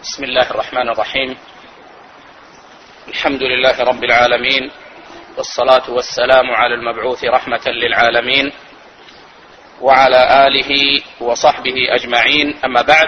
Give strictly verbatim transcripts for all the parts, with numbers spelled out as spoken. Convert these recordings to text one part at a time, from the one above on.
بسم الله الرحمن الرحيم. الحمد لله رب العالمين، والصلاة والسلام على المبعوث رحمة للعالمين وعلى آله وصحبه أجمعين. أما بعد،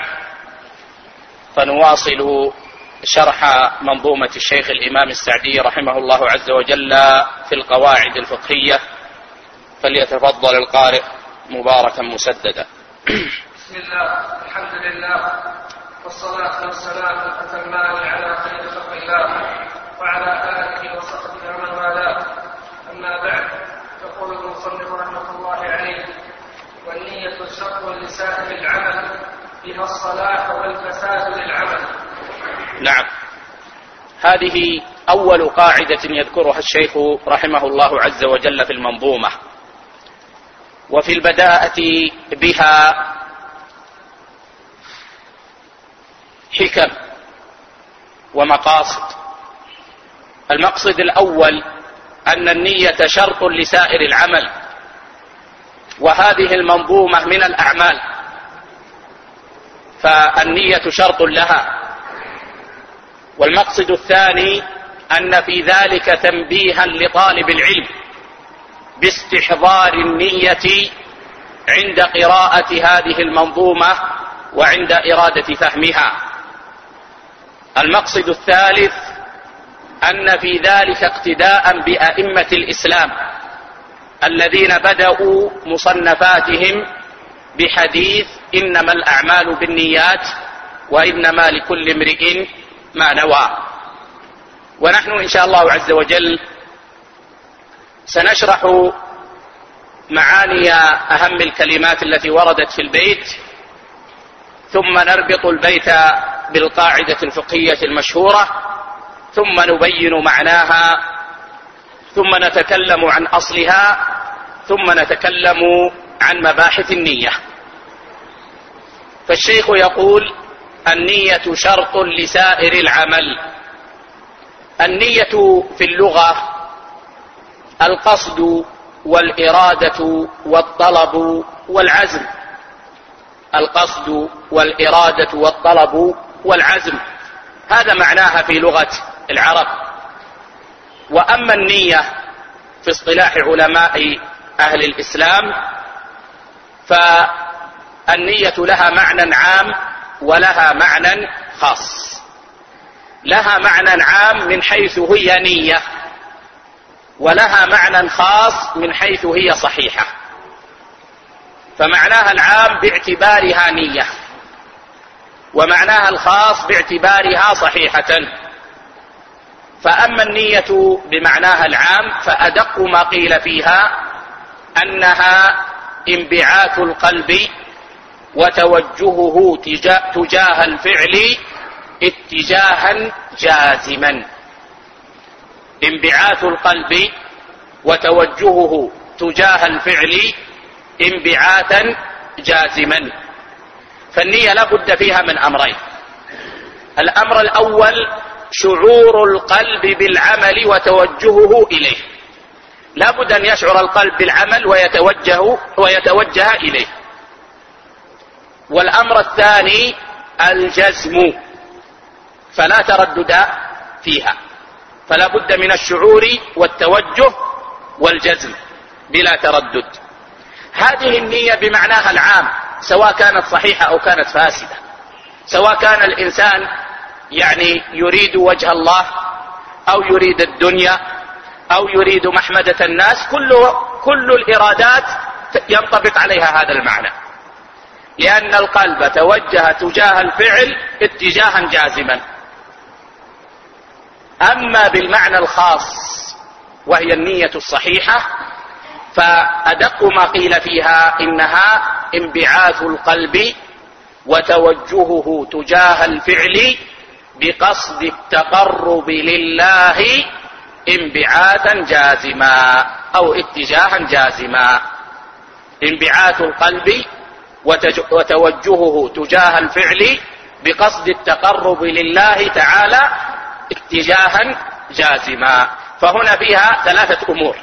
فنواصل شرح منظومة الشيخ الإمام السعدي رحمه الله عز وجل في القواعد الفقهية، فليتفضل القارئ مباركا مسددا. بسم الله، الحمد لله، والصلاة والسلام الأتمان على خير خلق الله وعلى آله وصحبه ومن والاه. أما بعد، يقول المصنف رحمه الله عليه: والنية شرط لسائر العمل، بها الصلاح والفساد للعمل. نعم، هذه أول قاعدة يذكرها الشيخ رحمه الله عز وجل في المنظومة، وفي البداءة بها حكم ومقاصد. المقصد الأول أن النية شرط لسائر العمل، وهذه المنظومة من الأعمال، فالنية شرط لها. والمقصد الثاني أن في ذلك تنبيها لطالب العلم باستحضار النية عند قراءة هذه المنظومة وعند إرادة فهمها. المقصد الثالث أن في ذلك اقتداء بأئمة الإسلام الذين بدأوا مصنفاتهم بحديث إنما الأعمال بالنيات وإنما لكل امرئ ما نوى. ونحن إن شاء الله عز وجل سنشرح معاني أهم الكلمات التي وردت في البيت، ثم نربط البيت بالقاعدة الفقهية المشهورة، ثم نبين معناها، ثم نتكلم عن أصلها، ثم نتكلم عن مباحث النية. فالشيخ يقول: النية شرط لسائر العمل. النية في اللغة القصد والإرادة والطلب والعزم. القصد والإرادة والطلب والعزم، هذا معناها في لغة العرب. وأما النية في اصطلاح علماء أهل الإسلام، فالنية لها معنى عام ولها معنى خاص. لها معنى عام من حيث هي نية، ولها معنى خاص من حيث هي صحيحة. فمعناها العام باعتبارها نية، ومعناها الخاص باعتبارها صحيحة. فأما النية بمعناها العام فأدق ما قيل فيها أنها انبعاث القلب وتوجهه تجاه الفعل اتجاها جازما. انبعاث القلب وتوجهه تجاه الفعل انبعاثا جازما. فالنية لا بد فيها من أمرين. الأمر الأول شعور القلب بالعمل وتوجهه إليه، لا بد أن يشعر القلب بالعمل ويتوجه, ويتوجه إليه. والأمر الثاني الجزم، فلا تردد فيها، فلا بد من الشعور والتوجه والجزم بلا تردد. هذه النية بمعناها العام، سواء كانت صحيحة أو كانت فاسدة، سواء كان الإنسان يعني يريد وجه الله أو يريد الدنيا أو يريد محمدة الناس، كل, كل الإرادات ينطبق عليها هذا المعنى، لأن القلب توجه تجاه الفعل اتجاها جازما. أما بالمعنى الخاص وهي النية الصحيحة، فأدق ما قيل فيها إنها انبعاث القلب وتوجهه تجاه الفعل بقصد التقرب لله انبعاثا جازما أو اتجاها جازما. انبعاث القلب وتوجهه تجاه الفعل بقصد التقرب لله تعالى اتجاها جازما. فهنا فيها ثلاثة أمور.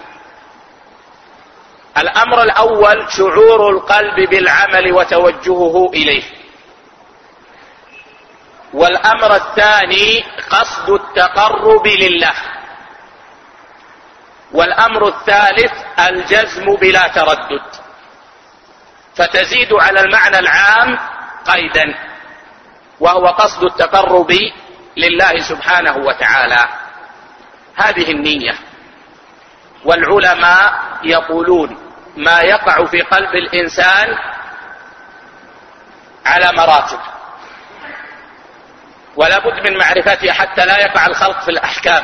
الأمر الأول شعور القلب بالعمل وتوجهه إليه، والأمر الثاني قصد التقرب لله. والأمر الثالث الجزم بلا تردد، فتزيد على المعنى العام قيدا، وهو قصد التقرب لله سبحانه وتعالى. هذه النية. والعلماء يقولون ما يقع في قلب الإنسان على مراتب، ولا بد من معرفتها حتى لا يقع الخلق في الأحكام.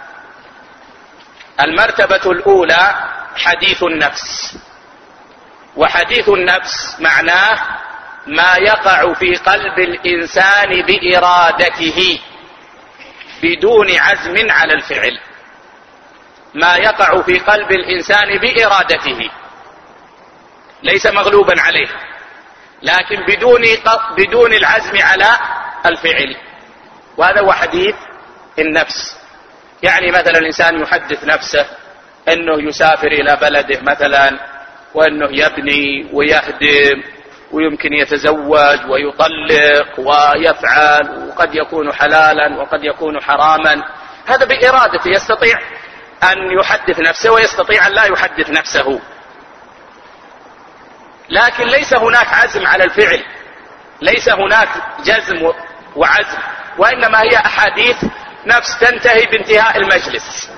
المرتبة الأولى حديث النفس، وحديث النفس معناه ما يقع في قلب الإنسان بإرادته بدون عزم على الفعل. ما يقع في قلب الإنسان بإرادته، ليس مغلوبا عليه، لكن بدون بدون العزم على الفعل، وهذا هو حديث النفس. يعني مثلا الإنسان يحدث نفسه أنه يسافر إلى بلده مثلا، وأنه يبني ويهدم ويمكن يتزوج ويطلق ويفعل، وقد يكون حلالا وقد يكون حراما. هذا بإرادته، يستطيع أن يحدث نفسه ويستطيع أن لا يحدث نفسه، لكن ليس هناك عزم على الفعل، ليس هناك جزم وعزم، وإنما هي أحاديث نفس تنتهي بانتهاء المجلس.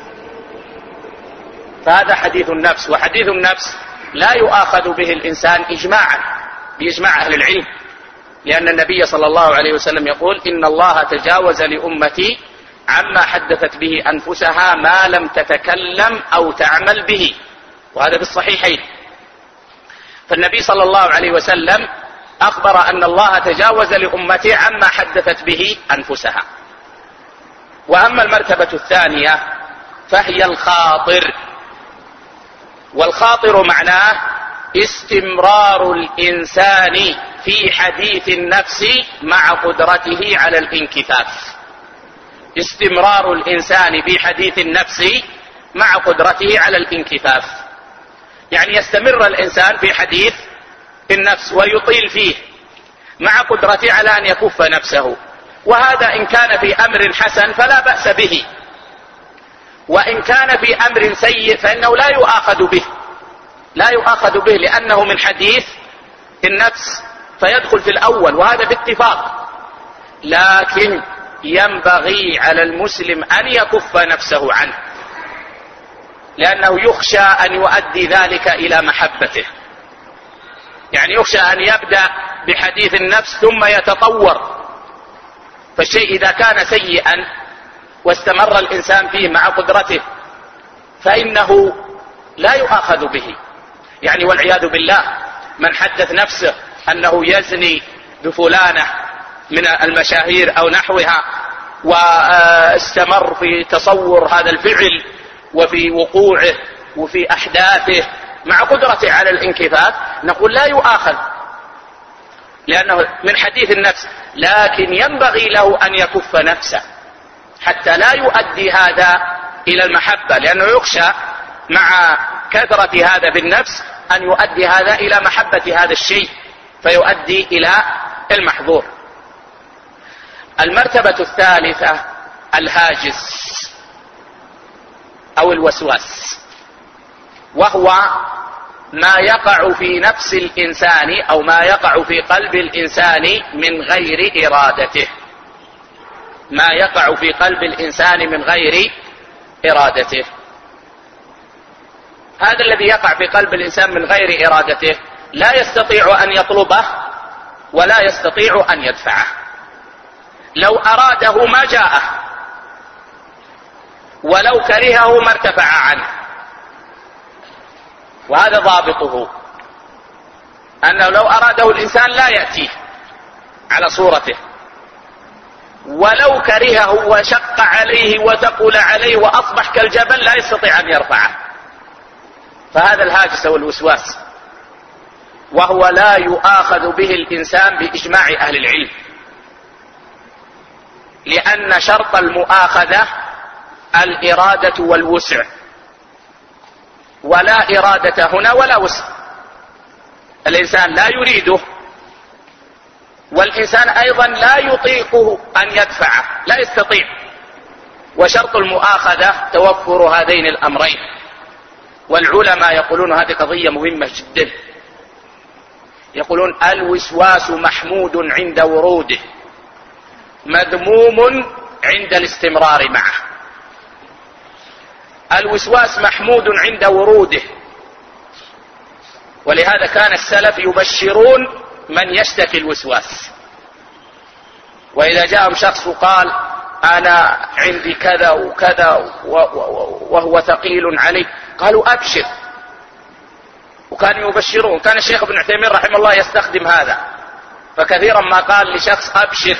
فهذا حديث النفس. وحديث النفس لا يؤاخذ به الإنسان إجماعا بإجماع أهل العلم، لأن النبي صلى الله عليه وسلم يقول إن الله تجاوز لأمتي عما حدثت به أنفسها ما لم تتكلم أو تعمل به، وهذا في الصحيحين. فالنبي صلى الله عليه وسلم أخبر أن الله تجاوز لأمتي عما حدثت به أنفسها. وأما المرتبة الثانية فهي الخاطر. والخاطر معناه استمرار الإنسان في حديث النفس مع قدرته على الانكفاف. استمرار الإنسان في حديث النفس مع قدرته على الانكفاف، يعني يستمر الإنسان في حديث النفس ويطيل فيه مع قدرته على أن يكف نفسه. وهذا إن كان في أمر حسن فلا بأس به، وإن كان في أمر سيء فإنه لا يؤاخذ به، لا يؤاخذ به لأنه من حديث النفس فيدخل في الأول، وهذا باتفاق. لكن ينبغي على المسلم أن يكف نفسه عنه، لأنه يخشى أن يؤدي ذلك إلى محبته. يعني يخشى أن يبدأ بحديث النفس ثم يتطور، فالشيء إذا كان سيئا واستمر الإنسان فيه مع قدرته فإنه لا يؤاخذ به. يعني والعياذ بالله من حدث نفسه أنه يزني بفلانة من المشاهير أو نحوها، واستمر في تصور هذا الفعل وفي وقوعه وفي أحداثه مع قدرته على الانكفاف، نقول لا يؤاخذ لأنه من حديث النفس، لكن ينبغي له أن يكف نفسه حتى لا يؤدي هذا إلى المحبة، لأنه يخشى مع كثرة هذا بالنفس أن يؤدي هذا إلى محبة هذا الشيء فيؤدي إلى المحظور. المرتبة الثالثة الهاجس أو الوسواس، وهو ما يقع في نفس الإنسان أو ما يقع في قلب الإنسان من غير إرادته. ما يقع في قلب الإنسان من غير إرادته. هذا الذي يقع في قلب الإنسان من غير إرادته لا يستطيع أن يطلبه ولا يستطيع أن يدفعه. لو أراده ما جاءه، ولو كرهه ما ارتفع عنه. وهذا ضابطه، أنه لو أراده الإنسان لا يأتيه على صورته، ولو كرهه وشق عليه وثقل عليه وأصبح كالجبل لا يستطيع أن يرفعه. فهذا الهاجس والوسواس، وهو لا يؤاخذ به الإنسان بإجماع أهل العلم، لأن شرط المؤاخذة الإرادة والوسع، ولا إرادة هنا ولا وسع. الإنسان لا يريده والإنسان أيضا لا يطيقه أن يدفعه، لا يستطيع. وشرط المؤاخذة توفر هذين الأمرين. والعلماء يقولون هذه قضية مهمة جدا، يقولون الوسواس محمود عند وروده، مذموم عند الاستمرار معه. الوسواس محمود عند وروده، ولهذا كان السلف يبشرون من يشتكي الوسواس، وإذا جاءهم شخص وقال أنا عندي كذا وكذا وهو ثقيل علي، قالوا أبشر، وكانوا يبشرون. كان الشيخ ابن عثيمين رحمه الله يستخدم هذا، فكثيرا ما قال لشخص أبشر،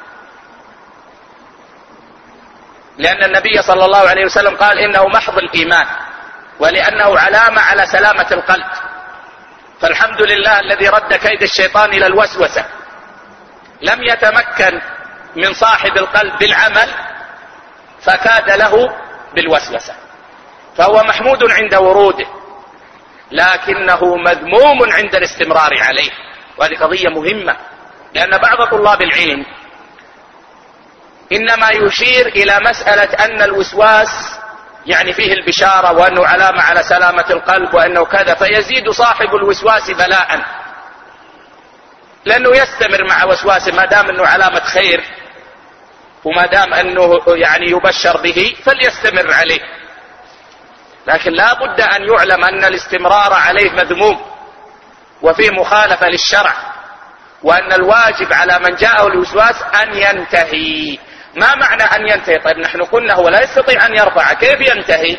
لأن النبي صلى الله عليه وسلم قال إنه محض الإيمان، ولأنه علامة على سلامة القلب. فالحمد لله الذي رد كيد الشيطان إلى الوسوسة، لم يتمكن من صاحب القلب بالعمل فكاد له بالوسوسة، فهو محمود عند وروده لكنه مذموم عند الاستمرار عليه. وهذه قضية مهمة، لأن بعض طلاب العلم إنما يشير إلى مسألة أن الوسواس يعني فيه البشارة وأنه علامة على سلامة القلب وأنه كذا، فيزيد صاحب الوسواس بلاء، لأنه يستمر مع وسواسه ما دام أنه علامة خير، وما دام أنه يعني يبشر به فليستمر عليه. لكن لا بد أن يعلم أن الاستمرار عليه مذموم وفيه مخالفة للشرع، وأن الواجب على من جاءه الوسواس أن ينتهي. ما معنى أن ينتهي؟ طيب نحن قلنا هو لا يستطيع أن يرفع، كيف ينتهي؟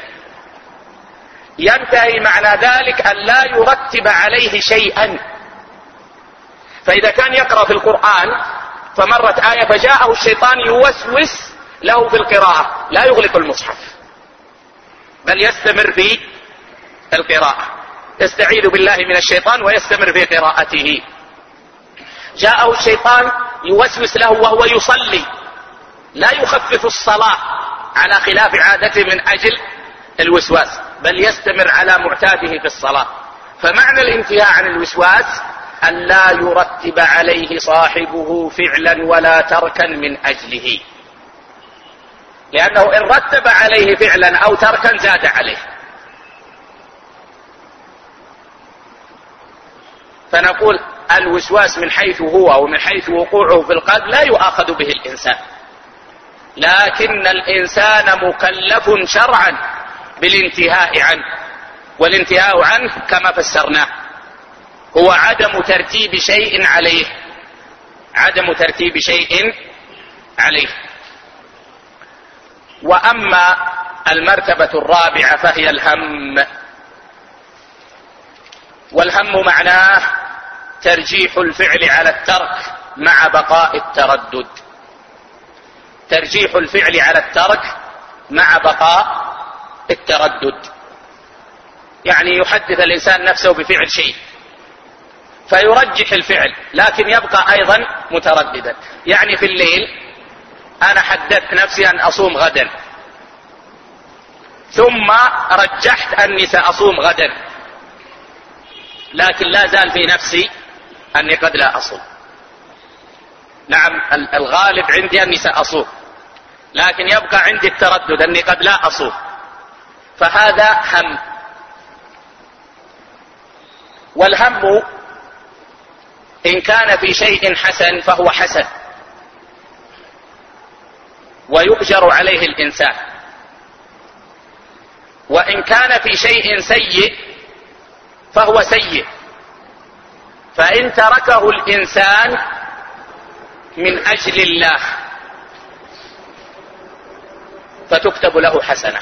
ينتهي معنى ذلك أن لا يرتب عليه شيئا. فإذا كان يقرأ في القرآن فمرت آية فجاءه الشيطان يوسوس له في القراءة، لا يغلق المصحف بل يستمر في القراءة، يستعيذ بالله من الشيطان ويستمر في قراءته. جاءه الشيطان يوسوس له وهو يصلي، لا يخفف الصلاة على خلاف عادته من أجل الوسواس، بل يستمر على معتاده في الصلاة. فمعنى الانتهاء عن الوسواس أن لا يرتب عليه صاحبه فعلا ولا تركا من أجله، لأنه إن رتب عليه فعلا أو تركا زاد عليه. فنقول الوسواس من حيث هو ومن حيث وقوعه في القلب لا يؤاخذ به الإنسان، لكن الإنسان مكلف شرعا بالانتهاء عنه، والانتهاء عنه كما فسرناه هو عدم ترتيب شيء عليه، عدم ترتيب شيء عليه. وأما المرتبة الرابعة فهي الهم. والهم معناه ترجيح الفعل على الترك مع بقاء التردد، ترجيح الفعل على الترك مع بقاء التردد. يعني يحدث الإنسان نفسه بفعل شيء فيرجح الفعل لكن يبقى أيضا مترددا. يعني في الليل أنا حدثت نفسي أن أصوم غدا، ثم رجحت أني سأصوم غدا، لكن لا زال في نفسي أني قد لا أصوم. نعم الغالب عندي أني سأصوم، لكن يبقى عندي التردد أني قد لا أصوم، فهذا هم. والهم إن كان في شيء حسن فهو حسن ويؤجر عليه الإنسان، وإن كان في شيء سيء فهو سيء، فإن تركه الإنسان من أجل الله فتكتب له حسنة.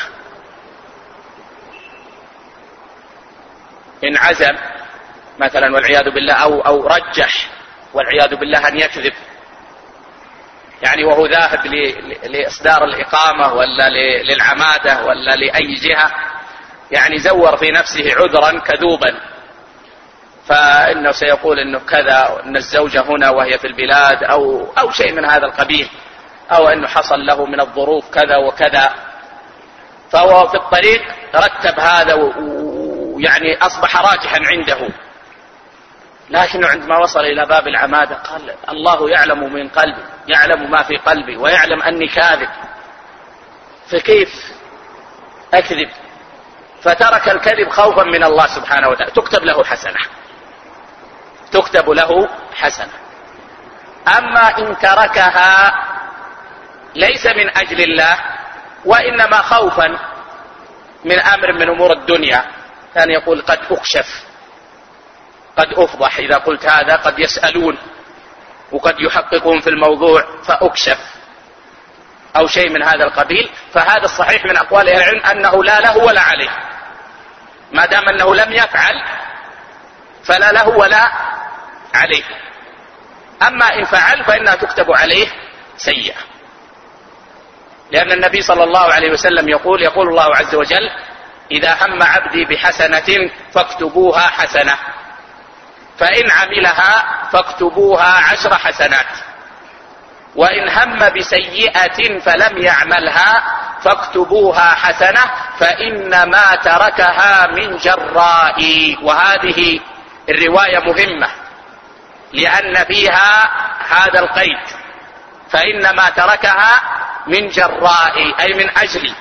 إن عزم مثلا والعياذ بالله أو, أو رجح والعياذ بالله أن يكذب، يعني وهو ذاهب لإصدار الإقامة ولا للعمادة ولا لأي جهة، يعني زور في نفسه عذرا كذوبا، فإنه سيقول إنه كذا، إن الزوجة هنا وهي في البلاد أو, أو شيء من هذا القبيل، أو إنه حصل له من الظروف كذا وكذا، فهو في الطريق رتب هذا ويعني أصبح راجحا عنده، لكنه عندما وصل إلى باب العمادة قال الله يعلم من قلبي، يعلم ما في قلبي ويعلم أني كاذب، فكيف أكذب؟ فترك الكذب خوفا من الله سبحانه وتعالى. تكتب له حسنة، تكتب له حسنة. أما إن تركها ليس من أجل الله وإنما خوفا من أمر من أمور الدنيا، كان يقول قد أكشف، قد أفضح، إذا قلت هذا قد يسألون وقد يحققون في الموضوع فأكشف، أو شيء من هذا القبيل. فهذا الصحيح من أقوال العلم أنه لا له ولا عليه، ما دام أنه لم يفعل فلا له ولا عليه. أما إن فعل فإنها تكتب عليه سيئة، لأن النبي صلى الله عليه وسلم يقول يقول الله عز وجل إذا هم عبدي بحسنة فاكتبوها حسنة، فإن عملها فاكتبوها عشر حسنات، وإن هم بسيئة فلم يعملها فاكتبوها حسنة فإنما تركها من جرائي. وهذه الرواية مهمة لأن فيها هذا القيد، فإنما تركها من جرائي أي من أجلي،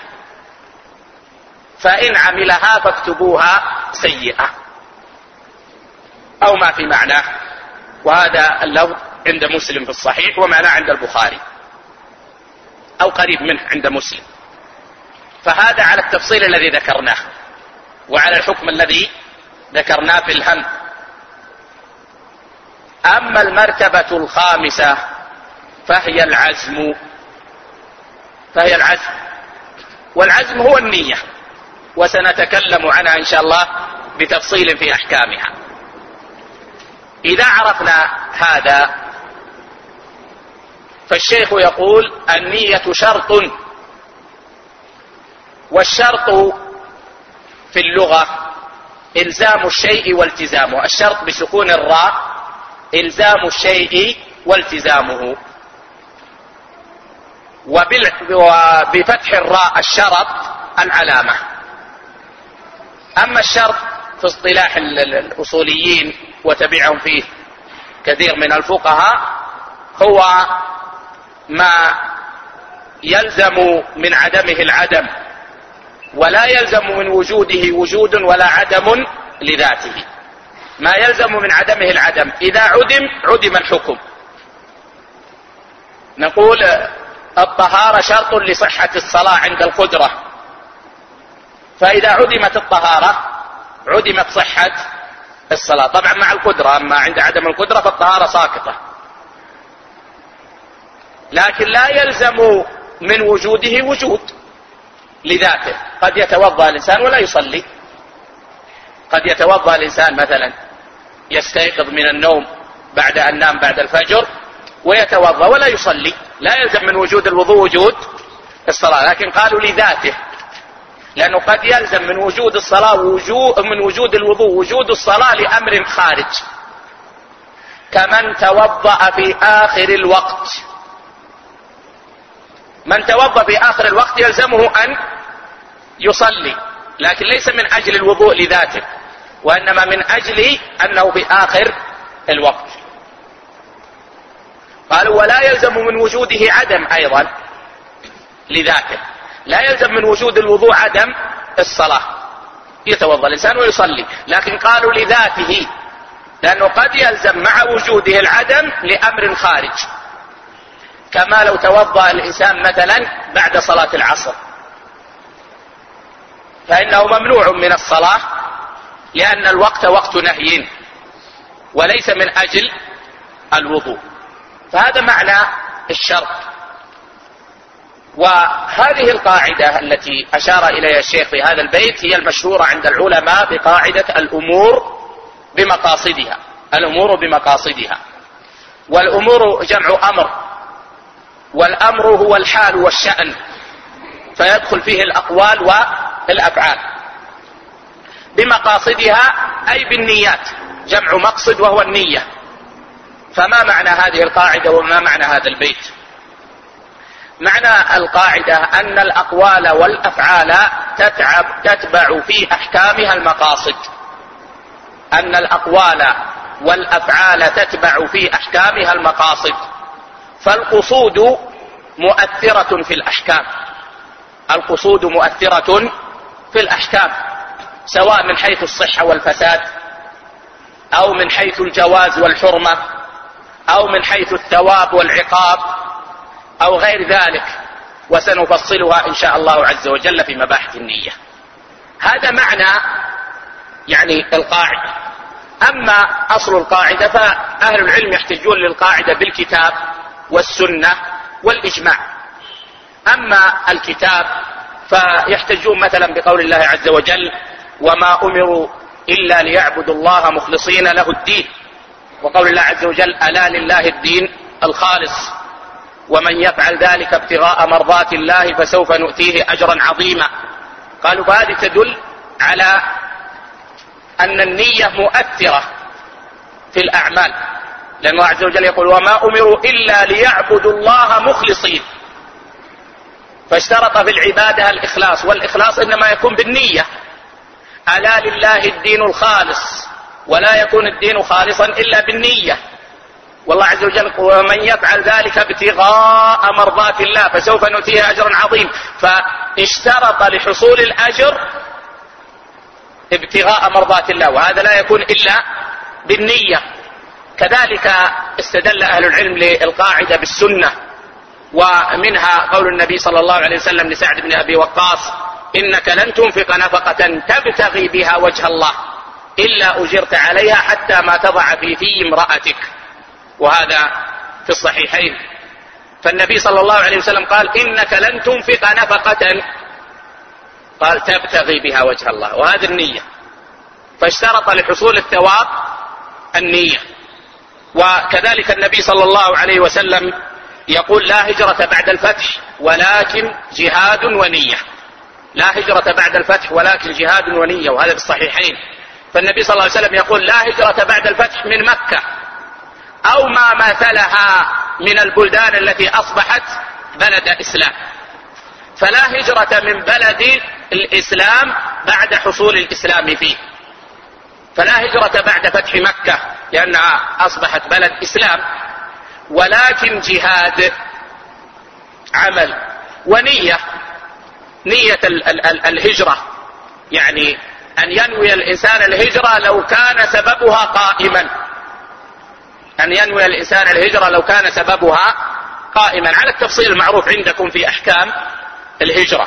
فإن عملها فاكتبوها سيئة أو ما في معناه. وهذا اللفظ عند مسلم في الصحيح ومعناه عند البخاري أو قريب منه عند مسلم. فهذا على التفصيل الذي ذكرناه وعلى الحكم الذي ذكرناه في الهم. أما المرتبة الخامسة فهي العزم، فهي العزم، والعزم هو النية، وسنتكلم عنها إن شاء الله بتفصيل في أحكامها. إذا عرفنا هذا فالشيخ يقول النية شرط، والشرط في اللغة إلزام الشيء والتزامه. الشرط بسكون الراء إلزام الشيء والتزامه، وبفتح الراء الشرط العلامة. أما الشرط في اصطلاح الأصوليين وتبعهم فيه كثير من الفقهاء هو ما يلزم من عدمه العدم ولا يلزم من وجوده وجود ولا عدم لذاته. ما يلزم من عدمه العدم، إذا عدم عدم الحكم. نقول الطهارة شرط لصحة الصلاة عند القدرة، فإذا عدمت الطهارة عدمت صحة الصلاة، طبعا مع القدرة. أما عند عدم القدرة فالطهارة ساقطة. لكن لا يلزم من وجوده وجود لذاته. قد يتوضأ الإنسان ولا يصلي، قد يتوضأ الإنسان مثلا يستيقظ من النوم بعد أن نام بعد الفجر ويتوضأ ولا يصلي، لا يلزم من وجود الوضوء وجود الصلاة، لكن قالوا لذاته، لأنه قد يلزم من وجود الصلاة وجود من وجود الوضوء وجود الصلاة لأمر خارج، كمن توضأ في آخر الوقت. من توضأ في آخر الوقت يلزمه أن يصلي، لكن ليس من أجل الوضوء لذاته، وإنما من أجل أنه في آخر الوقت. قالوا ولا يلزم من وجوده عدم أيضا لذاته، لا يلزم من وجود الوضوء عدم الصلاة، يتوضأ الإنسان ويصلي، لكن قالوا لذاته، لأنه قد يلزم مع وجوده العدم لأمر خارج، كما لو توضأ الإنسان مثلا بعد صلاة العصر فإنه ممنوع من الصلاة لأن الوقت وقت نهي وليس من أجل الوضوء. فهذا معنى الشرط. وهذه القاعدة التي أشار إليها الشيخ في هذا البيت هي المشهورة عند العلماء بقاعدة الأمور بمقاصدها. الأمور بمقاصدها، والأمور جمع أمر، والأمر هو الحال والشأن، فيدخل فيه الأقوال والأفعال. بمقاصدها أي بالنيات، جمع مقصد وهو النية. فما معنى هذه القاعدة وما معنى هذا البيت؟ معنى القاعدة أن الأقوال والأفعال تتعب تتبع في أحكامها المقاصد، أن الأقوال والأفعال تتبع في أحكامها المقاصد، فالقصود مؤثرة في الأحكام، القصود مؤثرة في الأحكام، سواء من حيث الصحة والفساد، أو من حيث الجواز والحرمة، أو من حيث الثواب والعقاب، أو غير ذلك، وسنفصلها إن شاء الله عز وجل في مباحث النية. هذا معنى يعني القاعدة. أما أصل القاعدة فأهل العلم يحتجون للقاعدة بالكتاب والسنة والإجماع. أما الكتاب فيحتجون مثلا بقول الله عز وجل: وما أمروا إلا ليعبدوا الله مخلصين له الدين، وقول الله عز وجل: ألا لله الدين الخالص، ومن يفعل ذلك ابتغاء مرضات الله فسوف نؤتيه أجرا عظيما. قالوا فهذه تدل على أن النية مؤثرة في الأعمال، لأن الله عز وجل يقول: وما أمروا إلا ليعبدوا الله مخلصين، فاشترط في العبادة الإخلاص، والإخلاص إنما يكون بالنية. ألا لله الدين الخالص، ولا يكون الدين خالصا إلا بالنية. والله عز وجل: ومن يفعل ذلك ابتغاء مرضات الله فسوف نؤتيه أجرا عظيما، فاشترط لحصول الأجر ابتغاء مرضات الله، وهذا لا يكون إلا بالنية. كذلك استدل أهل العلم للقاعدة بالسنة، ومنها قول النبي صلى الله عليه وسلم لسعد بن أبي وقاص: إنك لن تنفق نفقة تبتغي بها وجه الله إلا أجرت عليها حتى ما تضع في في امرأتك، وهذا في الصحيحين. فالنبي صلى الله عليه وسلم قال: إنك لن تنفق نفقة، قال تبتغي بها وجه الله، وهذا النية، فاشترط لحصول الثواب النية. وكذلك النبي صلى الله عليه وسلم يقول: لا هجرة بعد الفتح ولكن جهاد ونية، لا هجرة بعد الفتح ولكن جهاد ونية، وهذا في الصحيحين. فالنبي صلى الله عليه وسلم يقول: لا هجرة بعد الفتح من مكة أو ما مثلها من البلدان التي أصبحت بلد إسلام، فلا هجرة من بلد الإسلام بعد حصول الإسلام فيه، فلا هجرة بعد فتح مكة لأنها أصبحت بلد إسلام، ولكن جهاد، عمل ونية. نية ال ال ال الهجرة يعني أن ينوي الإنسان الهجرة لو كان سببها قائما، أن ينوي الإنسان الهجرة لو كان سببها قائما، على التفصيل المعروف عندكم في أحكام الهجرة.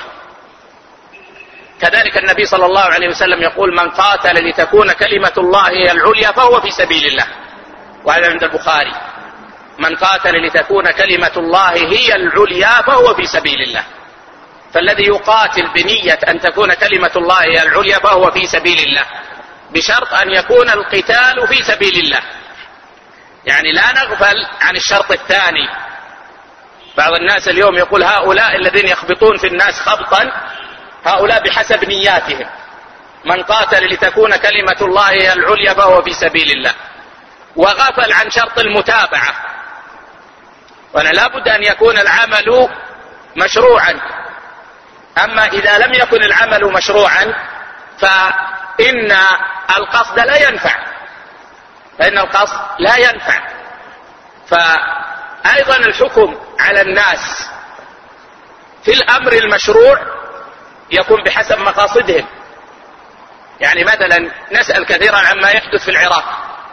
كذلك النبي صلى الله عليه وسلم يقول: من قاتل لتكون كلمة الله هي العليا فهو في سبيل الله، وهذا عند البخاري: من قاتل لتكون كلمة الله هي العليا فهو في سبيل الله. فالذي يقاتل بنية أن تكون كلمة الله هي العليا فهو في سبيل الله، بشرط أن يكون القتال في سبيل الله. يعني لا نغفل عن الشرط الثاني. بعض الناس اليوم يقول: هؤلاء الذين يخبطون في الناس خبطا هؤلاء بحسب نياتهم، من قاتل لتكون كلمة الله هي العليا فهو في سبيل الله، وغفل عن شرط المتابعة. وأنا لا بد أن يكون العمل مشروعا. أما إذا لم يكن العمل مشروعا فإن القصد لا ينفع، فإن القصد لا ينفع. فأيضا الحكم على الناس في الأمر المشروع يكون بحسب مقاصدهم. يعني مثلا نسأل كثيرا عما يحدث في العراق،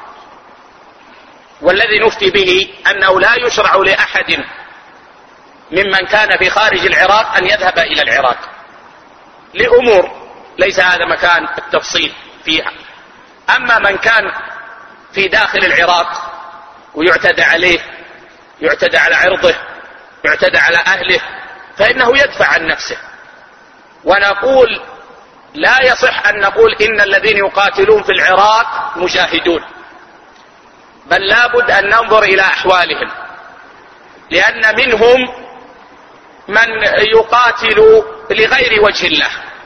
والذي نفتي به أنه لا يشرع لأحد ممن كان في خارج العراق أن يذهب إلى العراق لأمور ليس هذا مكان التفصيل فيها. أما من كان في داخل العراق ويعتدى عليه، يعتدى على عرضه، يعتدى على أهله، فإنه يدفع عن نفسه. ونقول لا يصح أن نقول إن الذين يقاتلون في العراق مجاهدون، بل لا بد أن ننظر إلى أحوالهم، لأن منهم من يقاتل لغير وجه الله،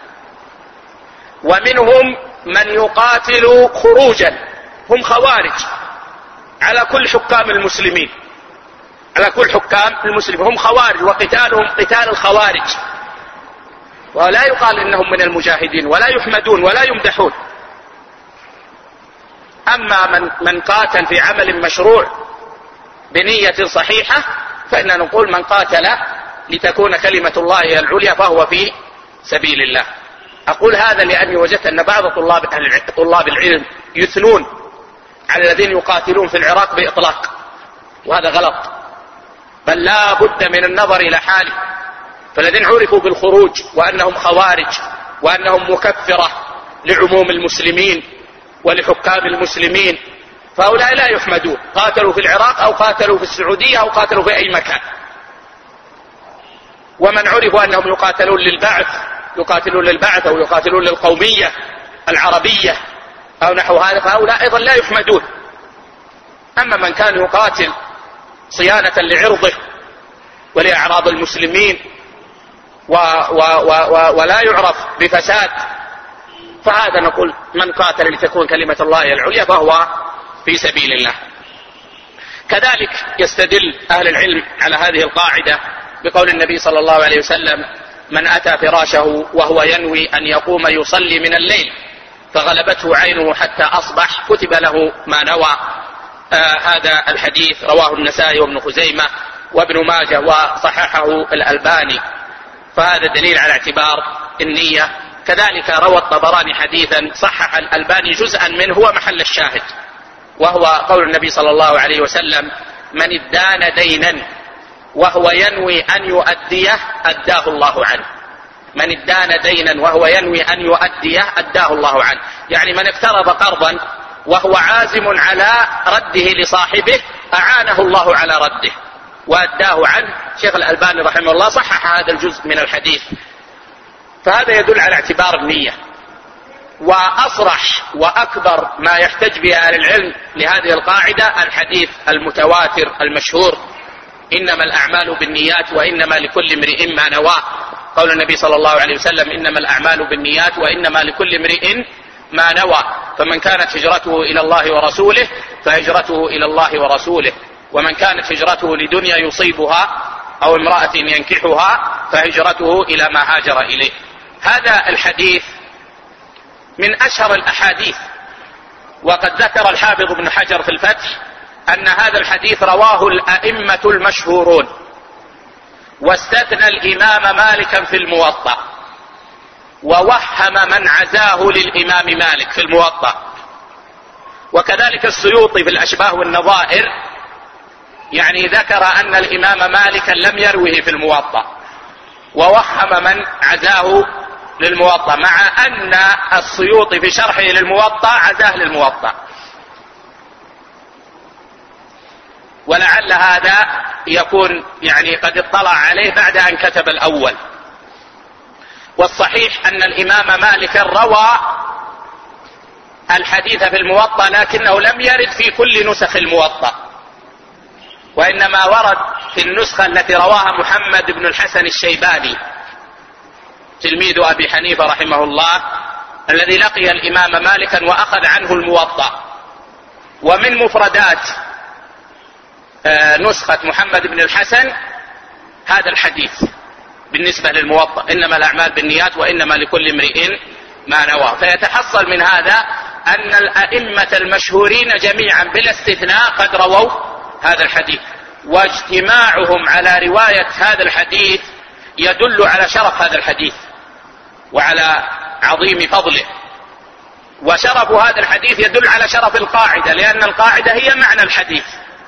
ومنهم من يقاتل خروجا، هم خوارج على كل حكام المسلمين، على كل حكام المسلمين هم خوارج، وقتالهم قتال الخوارج، ولا يقال إنهم من المجاهدين ولا يحمدون ولا يمدحون. أما من, من قاتل في عمل مشروع بنية صحيحة فإننا نقول من قاتل لتكون كلمة الله هي العليا فهو في سبيل الله. أقول هذا لأني وجدت أن بعض طلاب, طلاب العلم يثنون على الذين يقاتلون في العراق بإطلاق، وهذا غلط، بل لا بد من النظر إلى حاله. فالذين عرفوا بالخروج وأنهم خوارج وأنهم مكفرة لعموم المسلمين ولحكام المسلمين، فهؤلاء لا يحمدون، قاتلوا في العراق أو قاتلوا في السعودية أو قاتلوا في أي مكان. ومن عرفوا أنهم يقاتلون للبعث يقاتلون للبعث أو يقاتلون للقومية العربية أو نحو هذا فهؤلاء أيضا لا يحمدون. أما من كان يقاتل صيانة لعرضه ولأعراض المسلمين و و و و ولا يعرف بفساد، فهذا نقول من قاتل لتكون كلمة الله هي العليا فهو في سبيل الله. كذلك يستدل أهل العلم على هذه القاعدة بقول النبي صلى الله عليه وسلم: من أتى فراشه وهو ينوي أن يقوم يصلي من الليل فغلبته عينه حتى أصبح كتب له ما نوى. آه هذا الحديث رواه النسائي وابن خزيمة وابن ماجه وصححه الألباني، فهذا دليل على اعتبار النية. كذلك روى الطبراني حديثا صحح الألباني جزءا منه هو محل الشاهد، وهو قول النبي صلى الله عليه وسلم: من ادان دينا وهو ينوي أن يؤديه أداه الله عنه. من ادان دينا وهو ينوي أن يؤديه أداه الله عنه، يعني من اقترض قرضا وهو عازم على رده لصاحبه أعانه الله على رده وأداه عنه. شيخ الألباني رحمه الله صحح هذا الجزء من الحديث، فهذا يدل على اعتبار النية. وأصرح وأكبر ما يحتج به أهل العلم لهذه القاعدة الحديث المتواتر المشهور: إنما الأعمال بالنيات وإنما لكل امرئ ما نوى. قول النبي صلى الله عليه وسلم: إنما الأعمال بالنيات وإنما لكل امرئ ما نوى. فمن كانت هجرته إلى الله ورسوله فهجرته إلى الله ورسوله، ومن كانت هجرته لدنيا يصيبها أو امرأة ينكحها فهجرته إلى ما هاجر إليه. هذا الحديث من أشهر الأحاديث، وقد ذكر الحافظ ابن حجر في الفتح أن هذا الحديث رواه الأئمة المشهورون، واستثنى الإمام مالكا في الموطأ، ووهم من عزاه للإمام مالك في الموطأ. وكذلك السيوطي في الأشباه والنظائر يعني ذكر أن الإمام مالكا لم يروه في الموطأ، ووهم من عزاه للموطأ، مع أن السيوطي في شرحه للموطأ عزاه للموطأ. ولعل هذا يكون يعني قد اطلع عليه بعد أن كتب الأول. والصحيح أن الإمام مالك روى الحديث في الموطأ، لكنه لم يرد في كل نسخ الموطأ، وإنما ورد في النسخة التي رواها محمد بن الحسن الشيباني تلميذ أبي حنيفة رحمه الله، الذي لقي الإمام مالكا وأخذ عنه الموطأ. ومن مفردات نسخة محمد بن الحسن هذا الحديث بالنسبة للموطأ: إنما الأعمال بالنيات وإنما لكل امرئ ما نوى. فيتحصل من هذا أن الأئمة المشهورين جميعا بلا استثناء قد رووا هذا الحديث، واجتماعهم على رواية هذا الحديث يدل على شرف هذا الحديث وعلى عظيم فضله. وشرف هذا الحديث يدل على شرف القاعدة، لأن القاعدة هي معنى الحديث.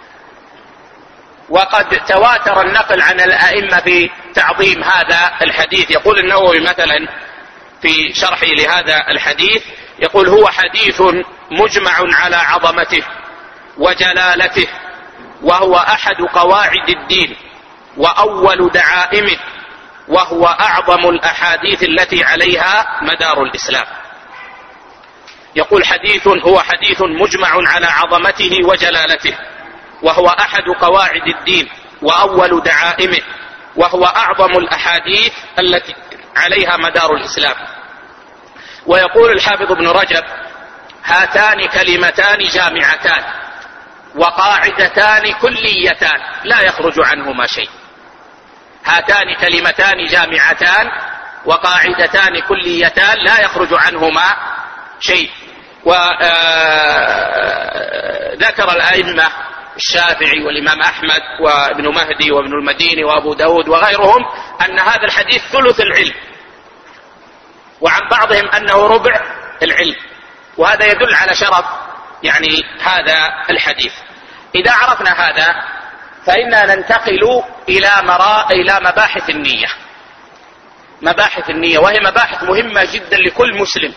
وقد تواتر النقل عن الأئمة في تعظيم هذا الحديث. يقول النووي مثلا في شرحه لهذا الحديث، يقول: هو حديث مجمع على عظمته وجلالته، وهو أحد قواعد الدين وأول دعائمه، وهو أعظم الأحاديث التي عليها مدار الإسلام. يقول: حديث هو حديث مجمع على عظمته وجلالته، وهو أحد قواعد الدين وأول دعائمه، وهو أعظم الأحاديث التي عليها مدار الإسلام. ويقول الحافظ ابن رجب: هاتان كلمتان جامعتان وقاعدتان كليتان لا يخرج عنهما شيء. هاتان كلمتان جامعتان وقاعدتان كليتان لا يخرج عنهما شيء. وذكر الأئمة الشافعي والإمام أحمد وابن مهدي وابن المديني وأبو داود وغيرهم أن هذا الحديث ثلث العلم، وعن بعضهم أنه ربع العلم، وهذا يدل على شرف يعني هذا الحديث. إذا عرفنا هذا فإننا ننتقل إلى مرا إلى مباحث النية. مباحث النية وهي مباحث مهمة جدا لكل مسلم،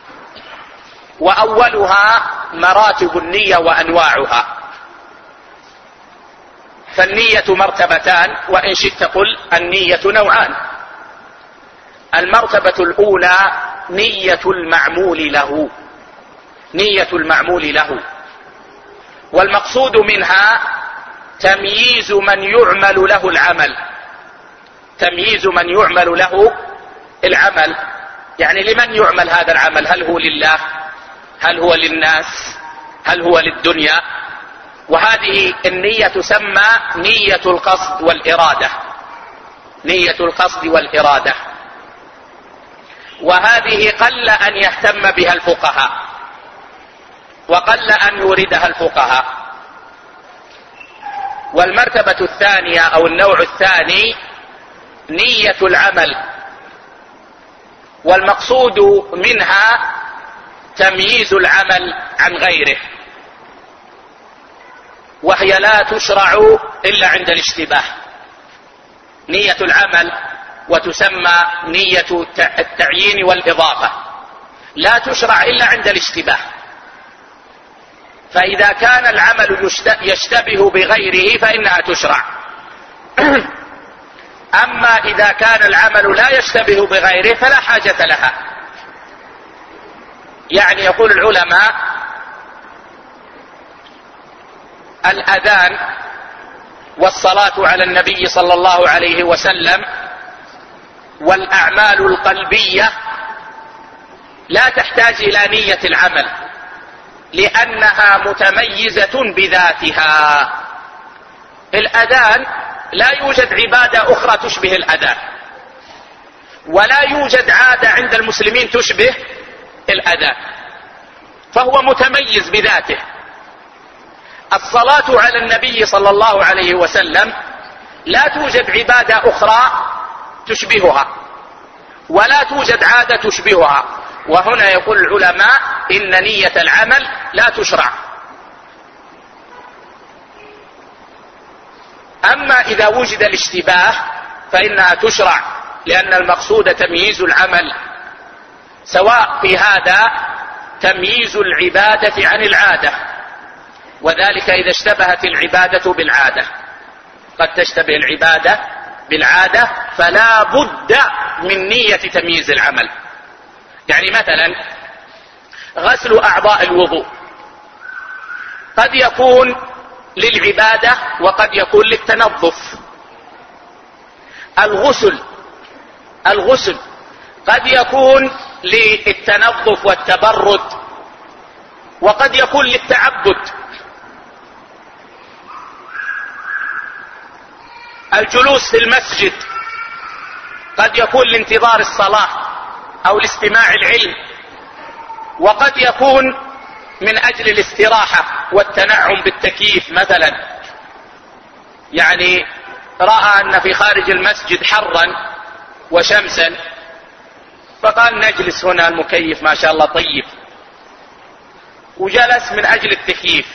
وأولها مراتب النية وأنواعها. فالنية مرتبتان، وإن شئت قل النية نوعان. المرتبة الأولى نية المعمول له، نية المعمول له، والمقصود منها تمييز من يعمل له العمل، تمييز من يعمل له العمل، يعني لمن يعمل هذا العمل؟ هل هو لله؟ هل هو للناس؟ هل هو للدنيا؟ وهذه النية تسمى نية القصد والإرادة، نية القصد والإرادة، وهذه قل أن يهتم بها الفقهاء، وقل أن يوردها الفقهاء. والمرتبة الثانية أو النوع الثاني نية العمل، والمقصود منها تمييز العمل عن غيره، وهي لا تشرع إلا عند الاشتباه. نية العمل وتسمى نية التعيين والإضافة لا تشرع إلا عند الاشتباه، فإذا كان العمل يشتبه بغيره فإنها تشرع. أما إذا كان العمل لا يشتبه بغيره فلا حاجة لها. يعني يقول العلماء الأذان والصلاة على النبي صلى الله عليه وسلم والأعمال القلبية لا تحتاج إلى نية العمل، لأنها متميزة بذاتها. الأذان لا يوجد عبادة أخرى تشبه الأذان، ولا يوجد عادة عند المسلمين تشبه الأذان، فهو متميز بذاته. الصلاة على النبي صلى الله عليه وسلم لا توجد عبادة أخرى تشبهها، ولا توجد عادة تشبهها. وهنا يقول العلماء إن نية العمل لا تشرع. أما إذا وجد الاشتباه فإنها تشرع، لأن المقصود تمييز العمل، سواء في هذا تمييز العبادة عن العادة، وذلك إذا اشتبهت العبادة بالعادة. قد تشتبه العبادة بالعادة فلا بد من نية تمييز العمل. يعني مثلا غسل أعضاء الوضوء قد يكون للعبادة وقد يكون للتنظف. الغسل الغسل قد يكون للتنظف والتبرد، وقد يكون للتعبد. الجلوس في المسجد قد يكون لانتظار الصلاة أو لاستماع العلم، وقد يكون من أجل الاستراحة والتنعم بالتكييف مثلا. يعني رأى أن في خارج المسجد حرا وشمسا فقال نجلس هنا، المكيف ما شاء الله طيب، وجلس من أجل التكييف،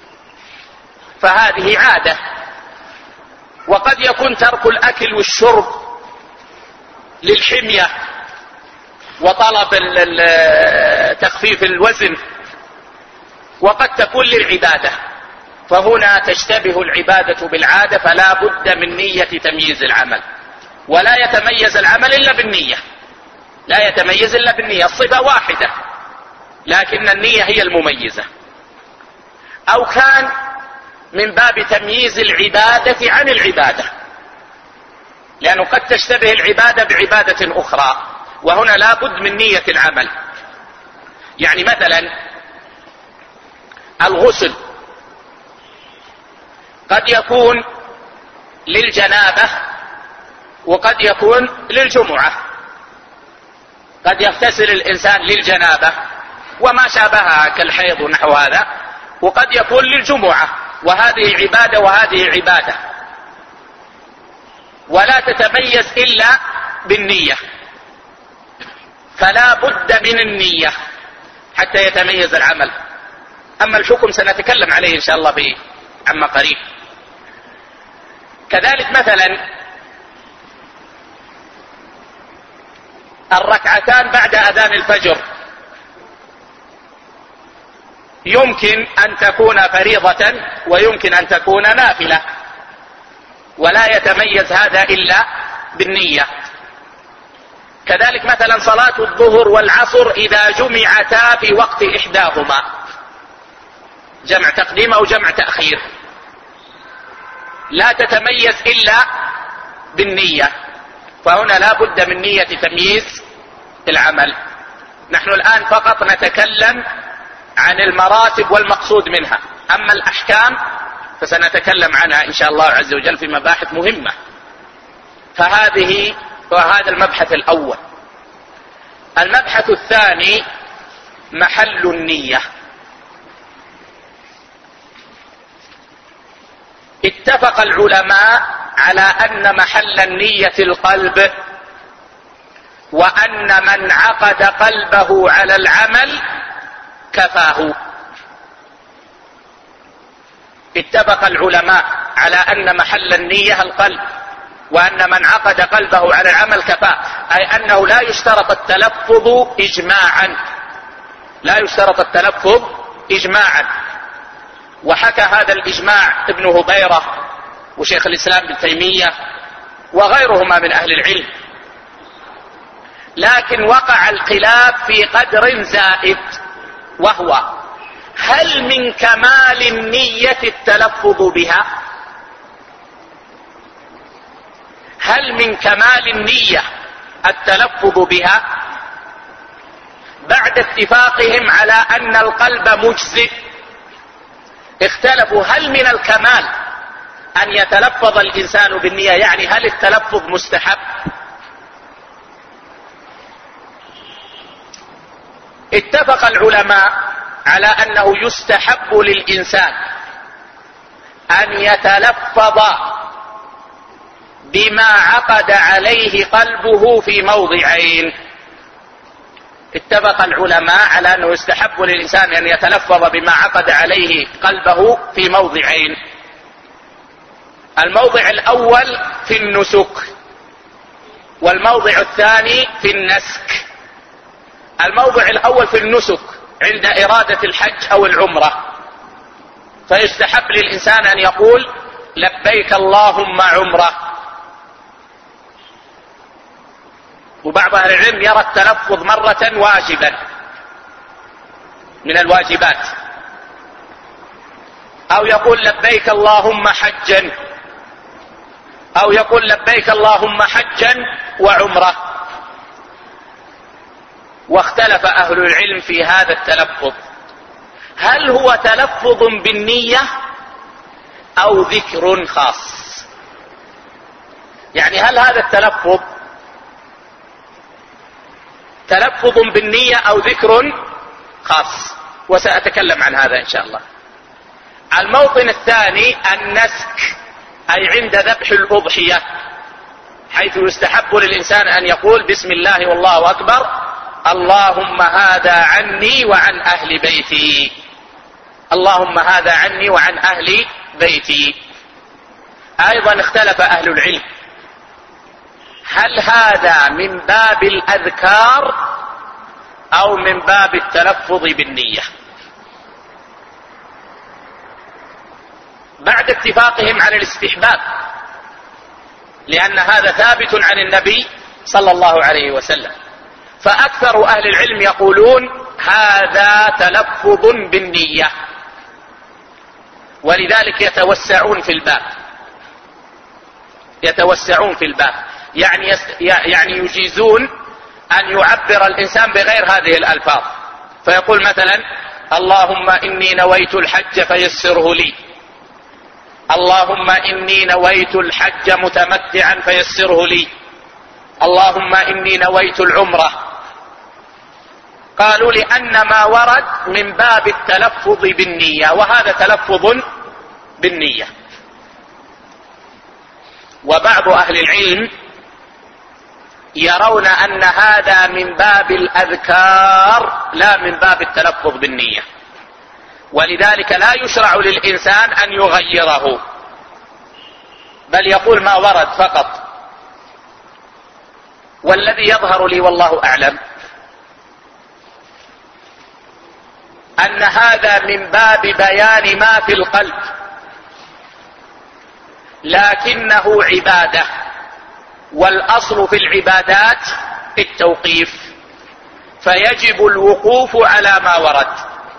فهذه عادة. وقد يكون ترك الأكل والشرب للحمية وطلب تخفيف الوزن، وقد تكون للعبادة. فهنا تشتبه العبادة بالعادة، فلا بد من نية تمييز العمل، ولا يتميز العمل إلا بالنية، لا يتميز إلا بالنية. الصفة واحدة لكن النية هي المميزة. أو كان من باب تمييز العبادة عن العبادة، لأنه قد تشتبه العبادة بعبادة أخرى، وهنا لا بد من نية العمل. يعني مثلا الغسل قد يكون للجنابة وقد يكون للجمعة. قد يغتسل الإنسان للجنابة وما شابهها كالحيض ونحو هذا، وقد يكون للجمعة، وهذه عبادة وهذه عبادة، ولا تتميز إلا بالنية، فلا بد من النية حتى يتميز العمل. أما الحكم سنتكلم عليه إن شاء الله في عما قريب. كذلك مثلا الركعتان بعد أذان الفجر يمكن أن تكون فريضة ويمكن أن تكون نافلة، ولا يتميز هذا إلا بالنية. كذلك مثلا صلاة الظهر والعصر إذا جمعتا في وقت إحداهما، جمع تقديم أو جمع تأخير، لا تتميز إلا بالنية، فهنا لا بد من نية تمييز العمل. نحن الآن فقط نتكلم عن المراتب والمقصود منها، أما الأحكام فسنتكلم عنها إن شاء الله عز وجل في مباحث مهمة. فهذه وهذا المبحث الأول. المبحث الثاني محل النية. اتفق العلماء على أن محل النية القلب، وأن من عقد قلبه على العمل كفاه. اتفق العلماء على أن محل النية القلب، وأن من عقد قلبه على العمل كفاه، أي أنه لا يشترط التلفظ إجماعا، لا يشترط التلفظ إجماعا. وحكى هذا الإجماع ابن هبيرة وشيخ الإسلام ابن تيمية وغيرهما من أهل العلم، لكن وقع الخلاف في قدر زائد، وهو هل من كمال النية التلفظ بها؟ هل من كمال النية التلفظ بها؟ بعد اتفاقهم على أن القلب مجزئ، اختلفوا هل من الكمال أن يتلفظ الإنسان بالنية، يعني هل التلفظ مستحب؟ اتفق العلماء على أنه يستحب للإنسان أن يتلفظ بما عقد عليه قلبه في موضعين. اتفق العلماء على أنه يستحب للإنسان أن يتلفظ بما عقد عليه قلبه في موضعين. الموضع الأول في النسك، والموضع الثاني في النسك. الموضع الأول في النسك عند إرادة الحج أو العمرة، فيستحب للإنسان أن يقول لبيك اللهم عمرة. وبعض أهل العلم يرى التلفظ مرة واجبا من الواجبات، أو يقول لبيك اللهم حجا، أو يقول لبيك اللهم حجا وعمرة. واختلف أهل العلم في هذا التلفظ، هل هو تلفظ بالنية أو ذكر خاص؟ يعني هل هذا التلفظ تلفظ بالنية أو ذكر خاص؟ وسأتكلم عن هذا إن شاء الله. الموطن الثاني النسك، أي عند ذبح الأضحية، حيث يستحب للإنسان أن يقول بسم الله والله أكبر، اللهم هذا عني وعن أهل بيتي، اللهم هذا عني وعن أهل بيتي. أيضا اختلف أهل العلم هل هذا من باب الأذكار أو من باب التلفظ بالنية. بعد اتفاقهم على الاستحباب، لأن هذا ثابت عن النبي صلى الله عليه وسلم، فأكثر أهل العلم يقولون هذا تلفظ بالنية، ولذلك يتوسعون في الباب، يتوسعون في الباب يعني يست... يعني يجيزون أن يعبر الإنسان بغير هذه الألفاظ، فيقول مثلا اللهم إني نويت الحج فيسره لي، اللهم إني نويت الحج متمتعا فيسره لي، اللهم إني نويت العمرة، قالوا لأن ما ورد من باب التلفظ بالنية، وهذا تلفظ بالنية. وبعض أهل العلم يرون أن هذا من باب الأذكار لا من باب التلفظ بالنية، ولذلك لا يشرع للإنسان أن يغيره، بل يقول ما ورد فقط. والذي يظهر لي والله أعلم أن هذا من باب بيان ما في القلب، لكنه عبادة، والأصل في العبادات التوقيف، فيجب الوقوف على ما ورد.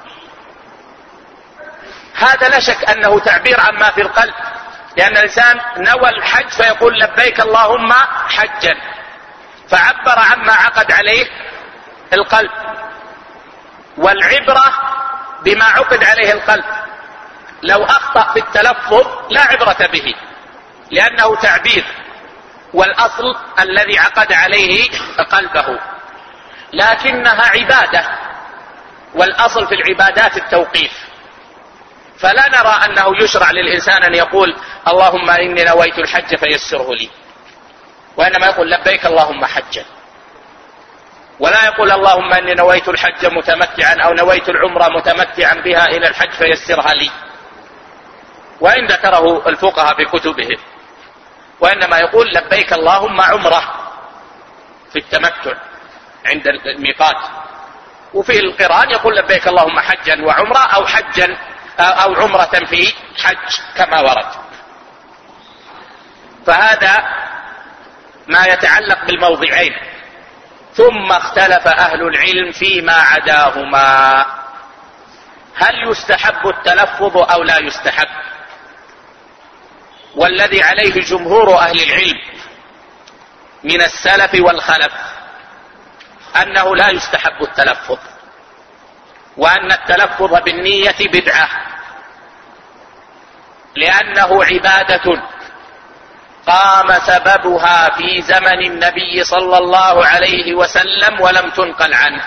هذا لا شك أنه تعبير عن ما في القلب، لأن الإنسان نوى الحج فيقول لبيك اللهم حجا، فعبر عما عقد عليه القلب، والعبرة بما عقد عليه القلب. لو أخطأ في التلفظ لا عبرة به، لأنه تعبير، والأصل الذي عقد عليه قلبه، لكنها عبادة، والأصل في العبادات التوقيف. فلا نرى أنه يشرع للإنسان أن يقول اللهم إني نويت الحج فيسره لي، وإنما يقول لبيك اللهم حجا، ولا يقول اللهم إني نويت الحج متمتعا أو نويت العمرة متمتعا بها إلى الحج فيسرها لي، وإن ذكره الفقهاء في كتبهم، وإنما يقول لبيك اللهم عمرة في التمتع عند الميقات، وفي القران يقول لبيك اللهم حجا وعمرة أو حجا أو عمرة في حج كما ورد. فهذا ما يتعلق بالموضعين. ثم اختلف أهل العلم فيما عداهما، هل يستحب التلفظ أو لا يستحب؟ والذي عليه جمهور أهل العلم من السلف والخلف أنه لا يستحب التلفظ، وأن التلفظ بالنية بدعة، لأنه عبادة قام سببها في زمن النبي صلى الله عليه وسلم ولم تنقل عنه،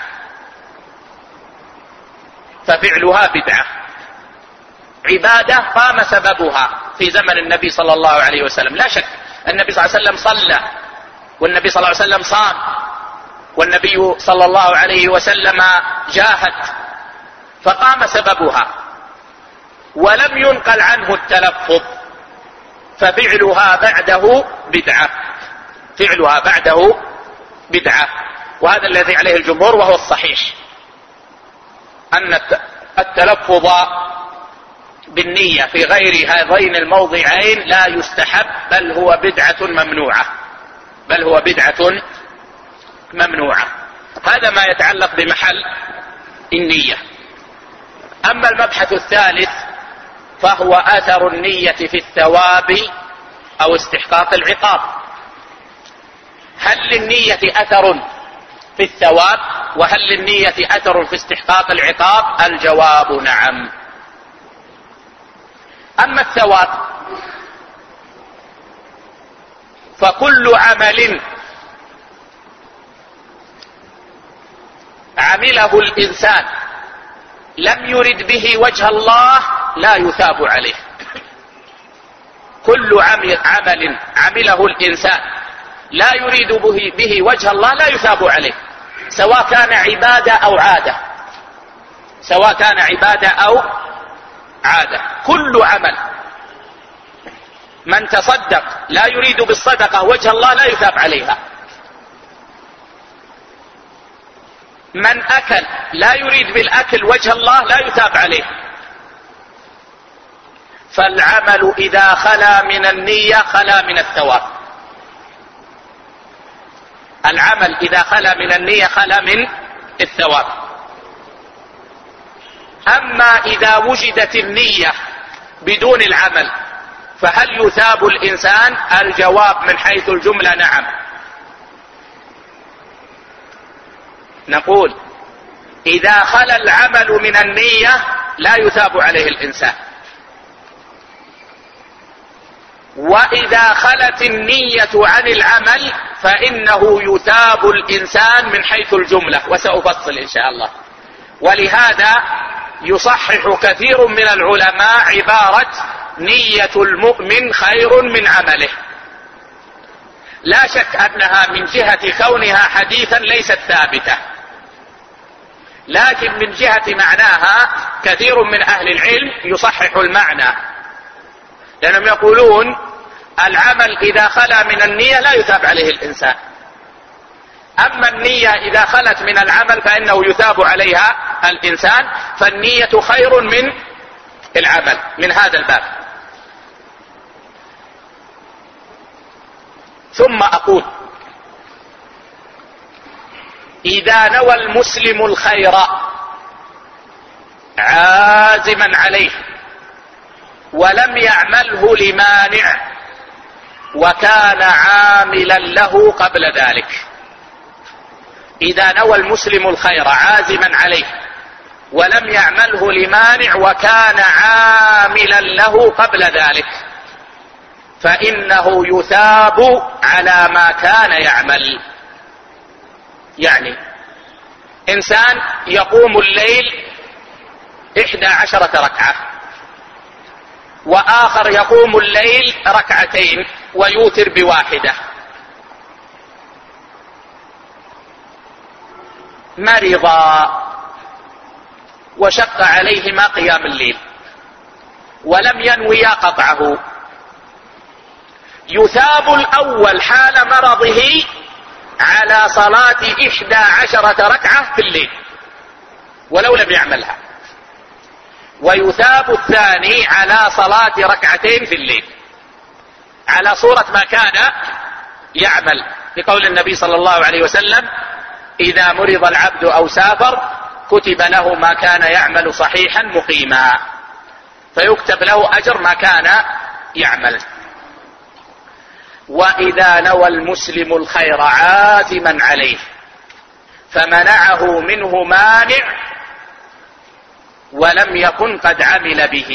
ففعلها بدعة. عبادة قام سببها في زمن النبي صلى الله عليه وسلم، لا شك النبي صلى الله عليه وسلم صلى، والنبي صلى الله عليه وسلم صام، والنبي صلى الله عليه وسلم جاهد، فقام سببها ولم ينقل عنه التلفظ، ففعلها بعده بدعة، فعلها بعده بدعة. وهذا الذي عليه الجمهور وهو الصحيح، أن التلفظ بالنية في غير هذين الموضعين لا يستحب، بل هو بدعة ممنوعة، بل هو بدعة ممنوعة. هذا ما يتعلق بمحل النية. أما المبحث الثالث فهو أثر النية في الثواب أو استحقاق العقاب. هل للنية أثر في الثواب وهل للنية أثر في استحقاق العقاب؟ الجواب نعم. أما الثواب فكل عمل عمله الإنسان لم يرد به وجه الله لا يثاب عليه. كل عمل عمله الإنسان لا يريد به وجه الله لا يثاب عليه، سواء كان عبادة أو عادة، سواء كان عبادة أو عادة. كل عمل من تصدق لا يريد بالصدقة وجه الله لا يثاب عليها، من أكل لا يريد بالأكل وجه الله لا يثاب عليه. فالعمل إذا خلا من النية خلا من الثواب، العمل إذا خلا من النية خلا من الثواب. أما إذا وجدت النية بدون العمل فهل يثاب الإنسان؟ الجواب من حيث الجملة نعم. نقول إذا خلا العمل من النية لا يثاب عليه الإنسان، وإذا خلت النية عن العمل فإنه يثاب الإنسان من حيث الجملة، وسأفصل إن شاء الله. ولهذا يصحح كثير من العلماء عبارة نية المؤمن خير من عمله. لا شك أنها من جهة كونها حديثا ليست ثابتة، لكن من جهة معناها كثير من أهل العلم يصحح المعنى، لأنهم يقولون العمل إذا خلا من النية لا يثاب عليه الإنسان، أما النية إذا خلت من العمل فإنه يثاب عليها الإنسان، فالنية خير من العمل من هذا الباب. ثم أقول إذا نوى المسلم الخير عازما عليه ولم يعمله لمانع وكان عاملا له قبل ذلك، إذا نوى المسلم الخير عازما عليه ولم يعمله لمانع وكان عاملا له قبل ذلك فإنه يثاب على ما كان يعمل. يعني إنسان يقوم الليل إحدى عشرة ركعة، وآخر يقوم الليل ركعتين ويوتر بواحدة، مرضا وشق عليهما قيام الليل ولم ينويا قطعه، يثاب الأول حال مرضه على صلاة إحدى عشرة ركعة في الليل ولو لم يعملها، ويثاب الثاني على صلاة ركعتين في الليل على صورة ما كان يعمل، لقول النبي صلى الله عليه وسلم إذا مرض العبد أو سافر كتب له ما كان يعمل صحيحا مقيما، فيكتب له أجر ما كان يعمل. وإذا نوى المسلم الخير عازما عليه فمنعه منه مانع ولم يكن قد عمل به،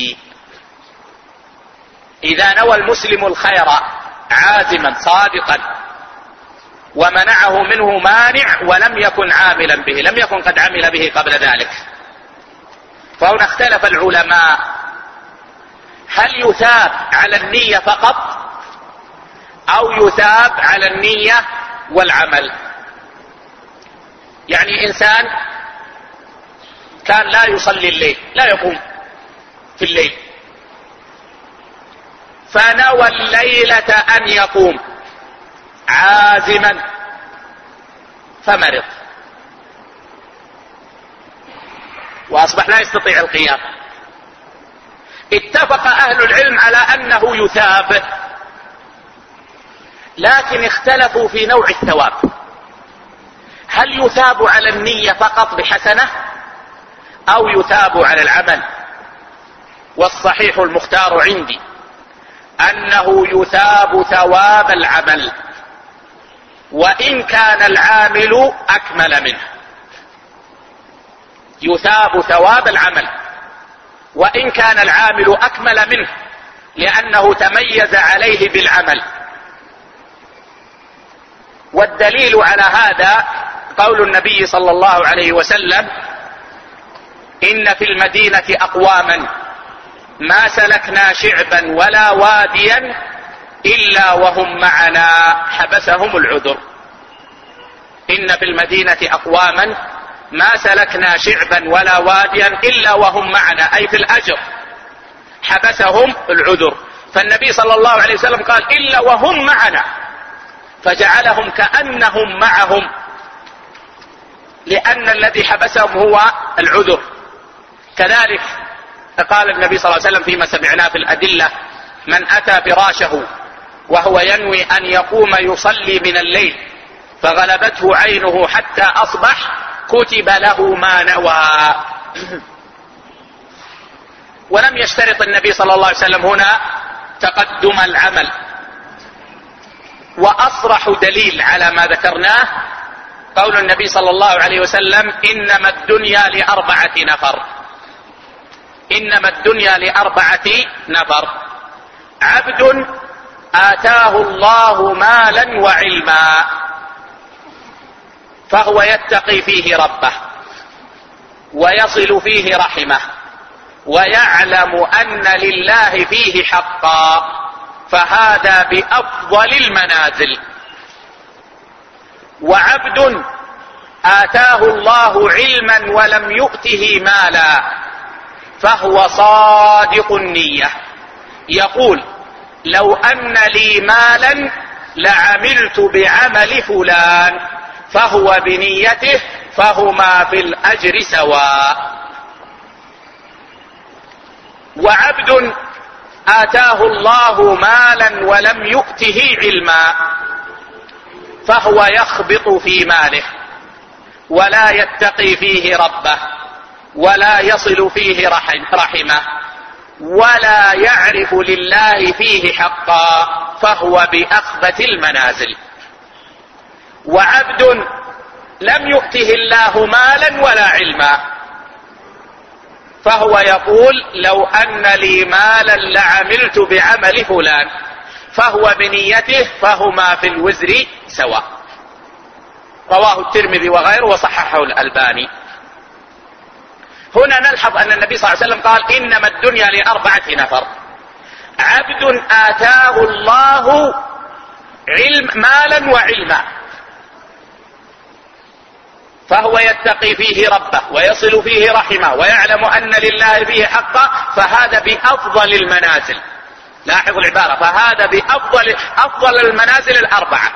إذا نوى المسلم الخير عازما صادقا ومنعه منه مانع ولم يكن عاملا به، لم يكن قد عمل به قبل ذلك، فهنا اختلف العلماء هل يثاب على النية فقط أو يثاب على النية والعمل. يعني إنسان كان لا يصلي الليل، لا يقوم في الليل، فنوى الليلة أن يقوم عازما فمرض وأصبح لا يستطيع القيام، اتفق أهل العلم على أنه يثاب، لكن اختلفوا في نوع الثواب، هل يثاب على النية فقط بحسنة أو يثاب على العمل؟ والصحيح المختار عندي أنه يثاب ثواب العمل وإن كان العامل أكمل منه، يثاب ثواب العمل وإن كان العامل أكمل منه، لأنه تميز عليه بالعمل. والدليل على هذا قول النبي صلى الله عليه وسلم إن في المدينة أقواما ما سلكنا شعبا ولا واديا إلا وهم معنا حبسهم العذر. إن في المدينة أقواما ما سلكنا شعبا ولا واديا إلا وهم معنا، أي في الأجر، حبسهم العذر. فالنبي صلى الله عليه وسلم قال إلا وهم معنا، فجعلهم كأنهم معهم، لأن الذي حبسهم هو العذر. كذلك قال النبي صلى الله عليه وسلم فيما سمعناه في الأدلة من أتى فراشه وهو ينوي أن يقوم يصلي من الليل فغلبته عينه حتى أصبح كتب له ما نوى. ولم يشترط النبي صلى الله عليه وسلم هنا تقدم العمل. وأصرح دليل على ما ذكرناه قول النبي صلى الله عليه وسلم إنما الدنيا لأربعة نفر، إنما الدنيا لأربعة نفر: عبد آتاه الله مالا وعلما فهو يتقي فيه ربه ويصل فيه رحمه ويعلم أن لله فيه حقا، فهذا بأفضل المنازل. وعبد آتاه الله علما ولم يؤته مالا فهو صادق النية، يقول لو أن لي مالا لعملت بعمل فلان، فهو بنيته فهما في الأجر سواء. وعبد آتاه الله مالا ولم يؤته علما فهو يخبط في ماله ولا يتقي فيه ربه ولا يصل فيه رحمه ولا يعرف لله فيه حقا، فهو بأخبث المنازل. وعبد لم يؤته الله مالا ولا علما فهو يقول لو أن لي مالا لعملت بعمل فلان، فهو بنيته فهما في الوزر سواء. رواه الترمذي وغيره وصححه الألباني. هنا نلحظ أن النبي صلى الله عليه وسلم قال إنما الدنيا لأربعة نفر: عبد آتاه الله علم مالا وعلما فهو يتقي فيه ربه ويصل فيه رحمه ويعلم أن لله فيه حقا، فهذا بأفضل المنازل. لاحظوا العبارة، فهذا بأفضل أفضل المنازل الأربعة.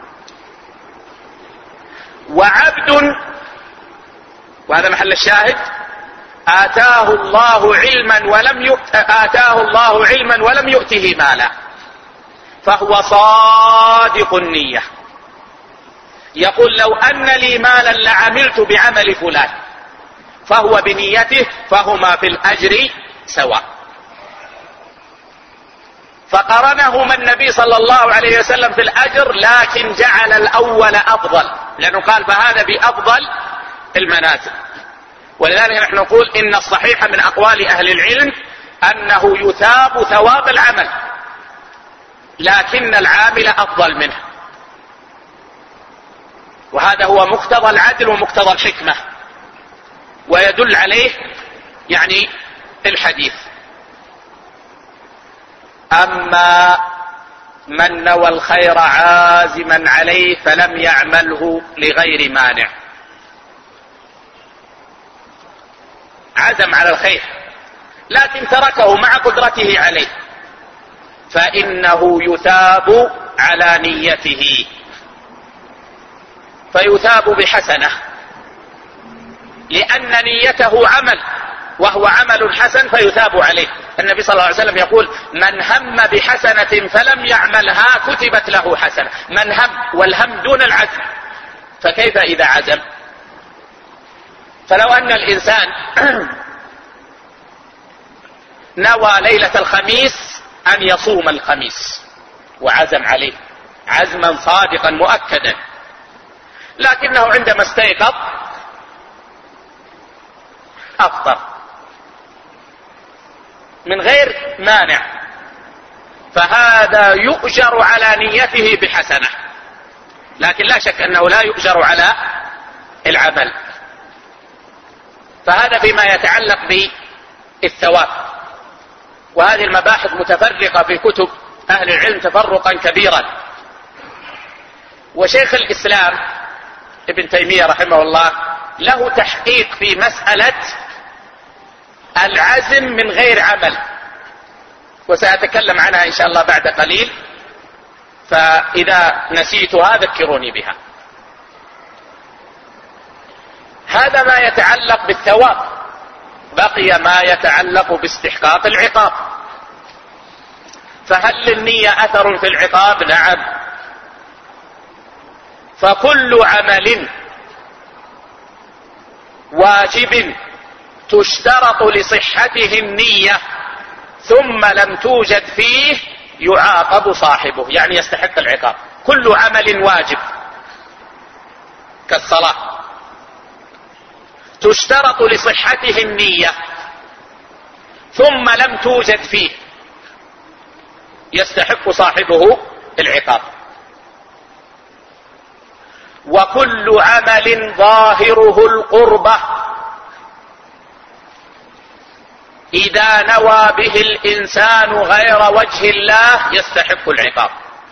وعبد، وهذا محل الشاهد، آتاه الله علما ولم يؤت آتاه الله علما ولم يؤته مالا فهو صادق النية، يقول لو أن لي مالا لعملت بعمل فلان، فهو بنيته فهما في الأجر سواء. فقرنهما النبي صلى الله عليه وسلم في الأجر، لكن جعل الأول أفضل، لأنه قال فهذا بأفضل المنازل. ولذلك نحن نقول إن الصحيح من أقوال أهل العلم أنه يثاب ثواب العمل، لكن العامل أفضل منه، وهذا هو مقتضى العدل ومقتضى الحكمة، ويدل عليه يعني الحديث. أما من نوى الخير عازما عليه فلم يعمله لغير مانع، عزم على الخير لكن تركه مع قدرته عليه، فإنه يثاب على نيته، فيثاب بحسنة، لأن نيته عمل وهو عمل حسن فيثاب عليه. النبي صلى الله عليه وسلم يقول من هم بحسنة فلم يعملها كتبت له حسنة. من هم، والهم دون العزم، فكيف إذا عزم؟ فلو أن الإنسان نوى ليلة الخميس أن يصوم الخميس وعزم عليه عزما صادقا مؤكدا، لكنه عندما استيقظ أفطر من غير مانع، فهذا يؤجر على نيته بحسنة، لكن لا شك أنه لا يؤجر على العمل. فهذا فيما يتعلق بالثواب، وهذه المباحث متفرقة في كتب أهل العلم تفرقا كبيرا. وشيخ الإسلام ابن تيمية رحمه الله له تحقيق في مسألة العزم من غير عمل، وسأتكلم عنها إن شاء الله بعد قليل، فإذا نسيتها ذكروني بها. هذا ما يتعلق بالثواب. بقي ما يتعلق باستحقاق العقاب. فهل للنية أثر في العقاب؟ نعم. فكل عمل واجب تشترط لصحته النية ثم لم توجد فيه يعاقب صاحبه، يعني يستحق العقاب. كل عمل واجب كالصلاة تشترط لصحته النية ثم لم توجد فيه يستحق صاحبه العقاب. وكل عمل ظاهره القربة إذا نوى به الإنسان غير وجه الله يستحق العقاب.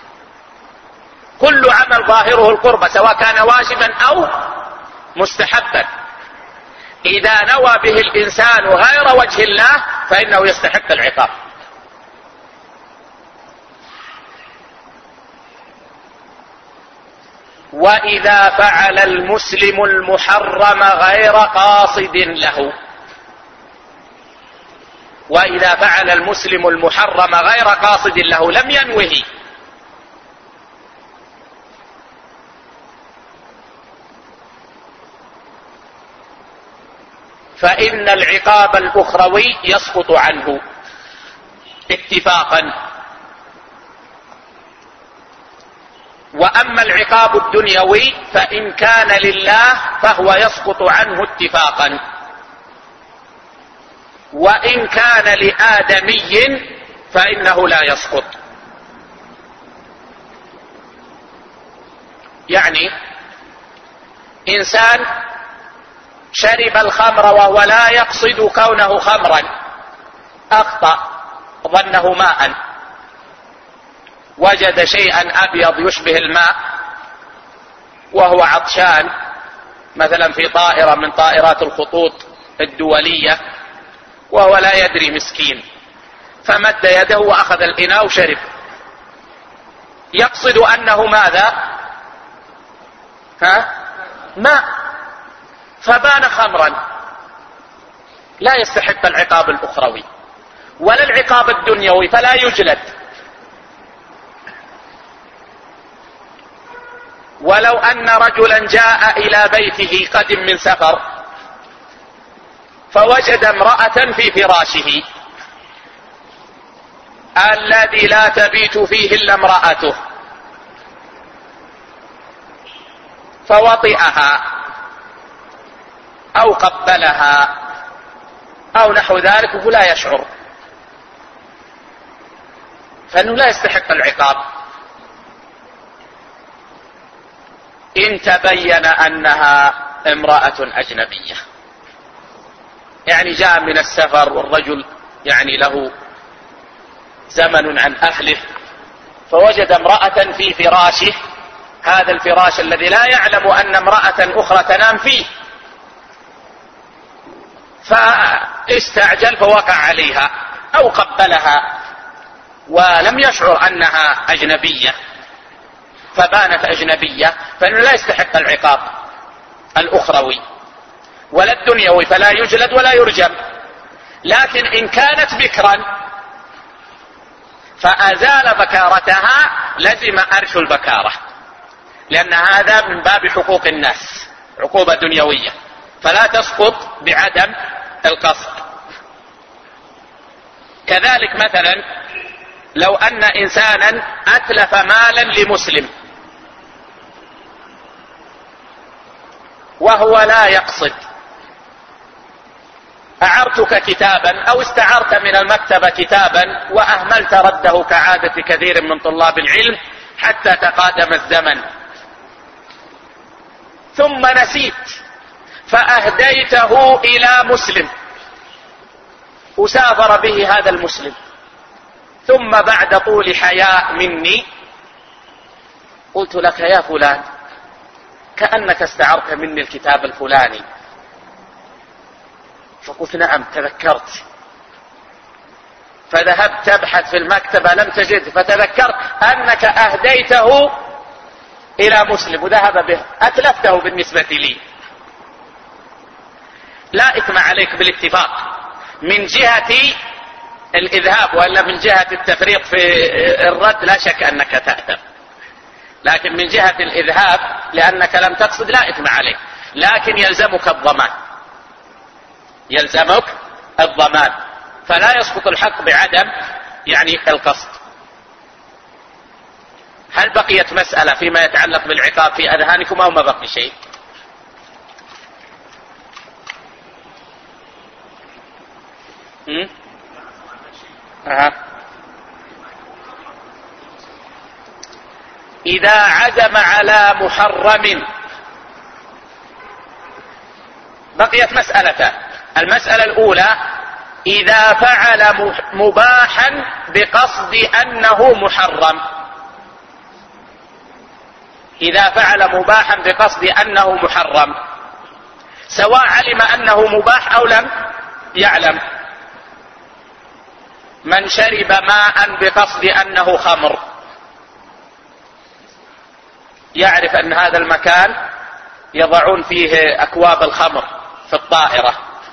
كل عمل ظاهره القربة سواء كان واجبا أو مستحبا إذا نوى به الإنسان غير وجه الله فإنه يستحق العقاب. وإذا فعل المسلم المحرم غير قاصد له وإذا فعل المسلم المحرم غير قاصد له لم ينوه فإن العقاب الأخروي يسقط عنه اتفاقا. وأما العقاب الدنيوي فإن كان لله فهو يسقط عنه اتفاقا، وإن كان لآدمي فإنه لا يسقط. يعني إنسان شرب الخمر وهو لا يقصد كونه خمرا، أخطأ ظنه ماء، وجد شيئا أبيض يشبه الماء وهو عطشان، مثلا في طائرة من طائرات الخطوط الدولية، وهو لا يدري مسكين، فمد يده وأخذ الإناء وشرب، يقصد أنه ماذا؟ ها؟ ماء، فبان خمرا، لا يستحق العقاب الأخروي ولا العقاب الدنيوي، فلا يجلد. ولو أن رجلا جاء إلى بيته قدم من سفر فوجد امرأة في فراشه الذي لا تبيت فيه إلا امرأته، فوطئها أو قبلها أو نحو ذلك وهو لا يشعر، فإنه لا يستحق العقاب. إن تبين أنها امرأة أجنبية، يعني جاء من السفر والرجل يعني له زمن عن أهله، فوجد امرأة في فراشه، هذا الفراش الذي لا يعلم أن امرأة أخرى تنام فيه، فاستعجل فوقع عليها أو قبلها ولم يشعر أنها أجنبية فبانت أجنبية، فإنه لا يستحق العقاب الأخروي ولا الدنيوي، فلا يجلد ولا يرجم. لكن إن كانت بكرا فأزال بكارتها لزم أرش البكارة، لأن هذا من باب حقوق الناس، عقوبة دنيوية، فلا تسقط بعدم القصد. كذلك مثلا لو أن إنسانا أتلف مالا لمسلم وهو لا يقصد، أعرتك كتابا أو استعرت من المكتبة كتابا وأهملت رده كعادة كثير من طلاب العلم حتى تقادم الزمن، ثم نسيت فأهديته إلى مسلم وسافر به هذا المسلم، ثم بعد طول حياء مني قلت لك يا فلان كأنك استعرت مني الكتاب الفلاني، فقلت نعم تذكرت، فذهبت تبحث في المكتبة لم تجد، فتذكرت أنك أهديته إلى مسلم وذهب به، أتلفته بالنسبة لي، لا إثم عليك بالاتفاق من جهة الإذهاب، وإلا من جهة التفريط في الرد لا شك أنك تأثم، لكن من جهة الإذهاب لأنك لم تقصد لا إثم عليك، لكن يلزمك الضمان، يلزمك الضمان، فلا يسقط الحق بعدم يعني القصد. هل بقيت مسألة فيما يتعلق بالعقاب في أذهانكم أو ما بقي شيء؟ أه. إذا عزم على محرم. بقيت مسألتان. المسألة الأولى إذا فعل مباحا بقصد أنه محرم، إذا فعل مباحا بقصد أنه محرم سواء علم أنه مباح أو لم يعلم. من شرب ماء بقصد أنه خمر، يعرف أن هذا المكان يضعون فيه أكواب الخمر في الطائرة،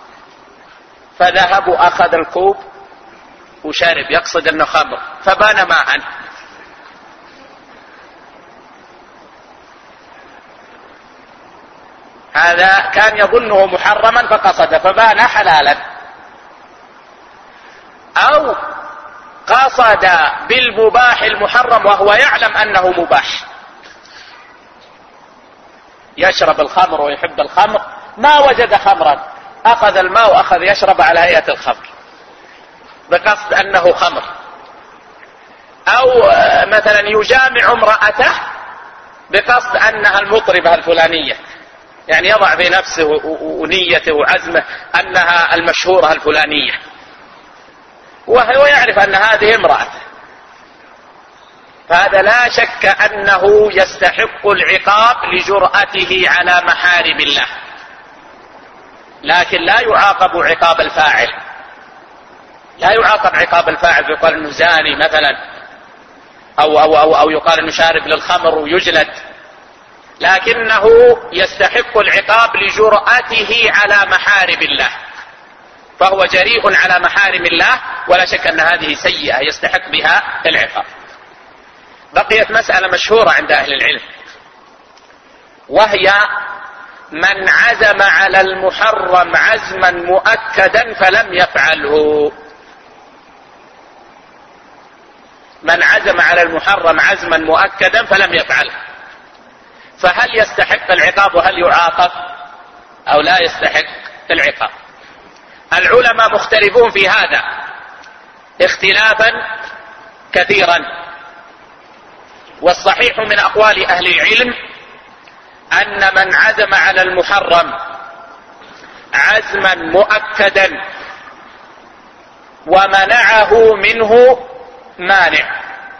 فذهب وأخذ الكوب وشرب يقصد أنه خمر فبان ماء، هذا كان يظنه محرما فقصد فبان حلالا. أو قصد بالمباح المحرم وهو يعلم أنه مباح، يشرب الخمر ويحب الخمر، ما وجد خمرا أخذ الماء وأخذ يشرب على هيئة الخمر بقصد أنه خمر. أو مثلا يجامع امرأته بقصد أنها المطربة الفلانية، يعني يضع في نفسه ونيته وعزمه أنها المشهورة الفلانية، وهو يعرف أن هذه امرأته، فهذا لا شك أنه يستحق العقاب لجرأته على محارم الله، لكن لا يعاقب عقاب الفاعل، لا يعاقب عقاب الفاعل يقال انه زاني مثلا، أو, أو, أو, أو يقال انه شارب للخمر ويجلد، لكنه يستحق العقاب لجرأته على محارم الله، فهو جريء على محارم الله، ولا شك أن هذه سيئة يستحق بها العقاب. بقيت مسألة مشهورة عند أهل العلم، وهي من عزم على المحرم عزما مؤكدا فلم يفعله. من عزم على المحرم عزما مؤكدا فلم يفعله، فهل يستحق العقاب وهل يعاقب أو لا يستحق العقاب؟ العلماء مختلفون في هذا اختلافا كثيرا، والصحيح من أقوال أهل العلم أن من عزم على المحرم عزما مؤكدا ومنعه منه مانع،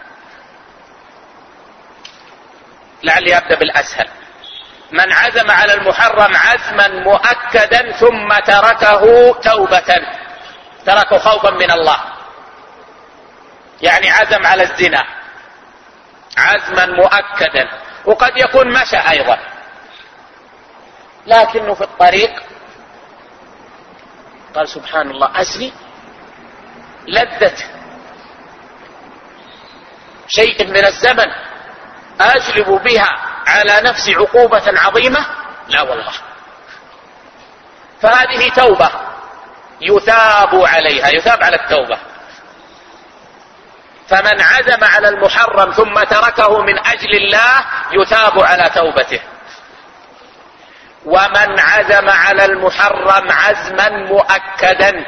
لعلي أبدأ بالأسهل، من عزم على المحرم عزما مؤكدا ثم تركه توبة، تركه خوفا من الله، يعني عزم على الزنا عزما مؤكدا، وقد يكون مشى أيضا لكنه في الطريق قال سبحان الله أزني، لذة شيء من الزمن أجلب بها على نفسي عقوبة عظيمة، لا والله، فهذه توبة يثاب عليها، يثاب على التوبة. فمن عزم على المحرم ثم تركه من أجل الله يثاب على توبته، ومن عزم على المحرم عزما مؤكدا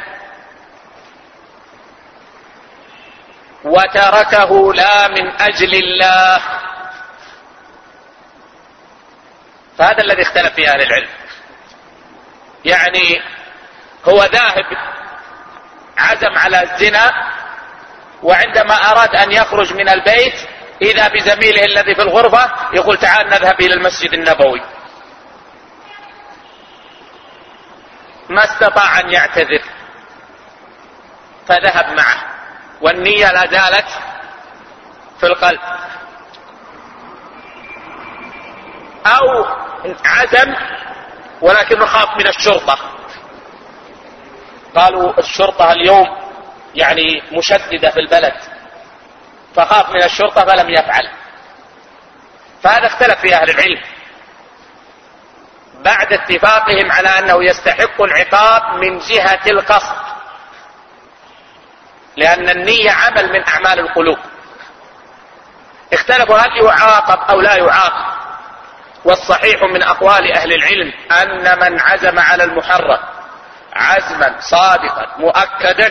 وتركه لا من أجل الله، فهذا الذي اختلف فيه أهل العلم. يعني هو ذاهب عزم على الزنا، وعندما أراد أن يخرج من البيت إذا بزميله الذي في الغرفة يقول تعال نذهب إلى المسجد النبوي، ما استطاع أن يعتذر فذهب معه، والنية لا زالت في القلب. أو عزم ولكنه خاف من الشرطة، قالوا الشرطة اليوم يعني مشددة في البلد، فخاف من الشرطة فلم يفعل، فهذا اختلف في أهل العلم بعد اتفاقهم على أنه يستحق العقاب من جهة القصد، لأن النية عمل من أعمال القلوب. اختلفوا هل يعاقب أو لا يعاقب، والصحيح من أقوال أهل العلم أن من عزم على المحرم عزما صادقا مؤكدا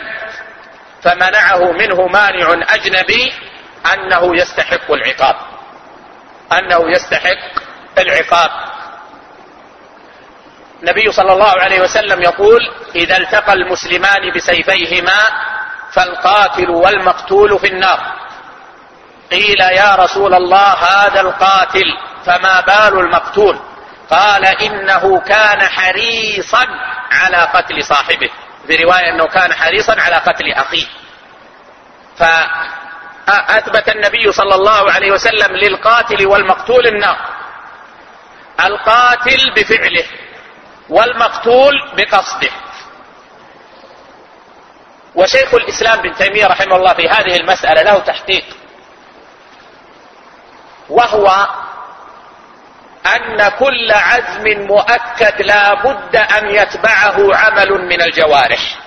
فمنعه منه مانع أجنبي أنه يستحق العقاب، أنه يستحق العقاب. النبي صلى الله عليه وسلم يقول: إذا التقى المسلمان بسيفيهما فالقاتل والمقتول في النار. قيل: يا رسول الله هذا القاتل فما بال المقتول؟ قال: إنه كان حريصا على قتل صاحبه، في رواية أنه كان حريصا على قتل أخيه. فأثبت النبي صلى الله عليه وسلم للقاتل والمقتول النار، القاتل بفعله والمقتول بقصده. وشيخ الإسلام ابن تيمية رحمه الله في هذه المسألة له تحقيق، وهو أن كل عزم مؤكد لا بد أن يتبعه عمل من الجوارح.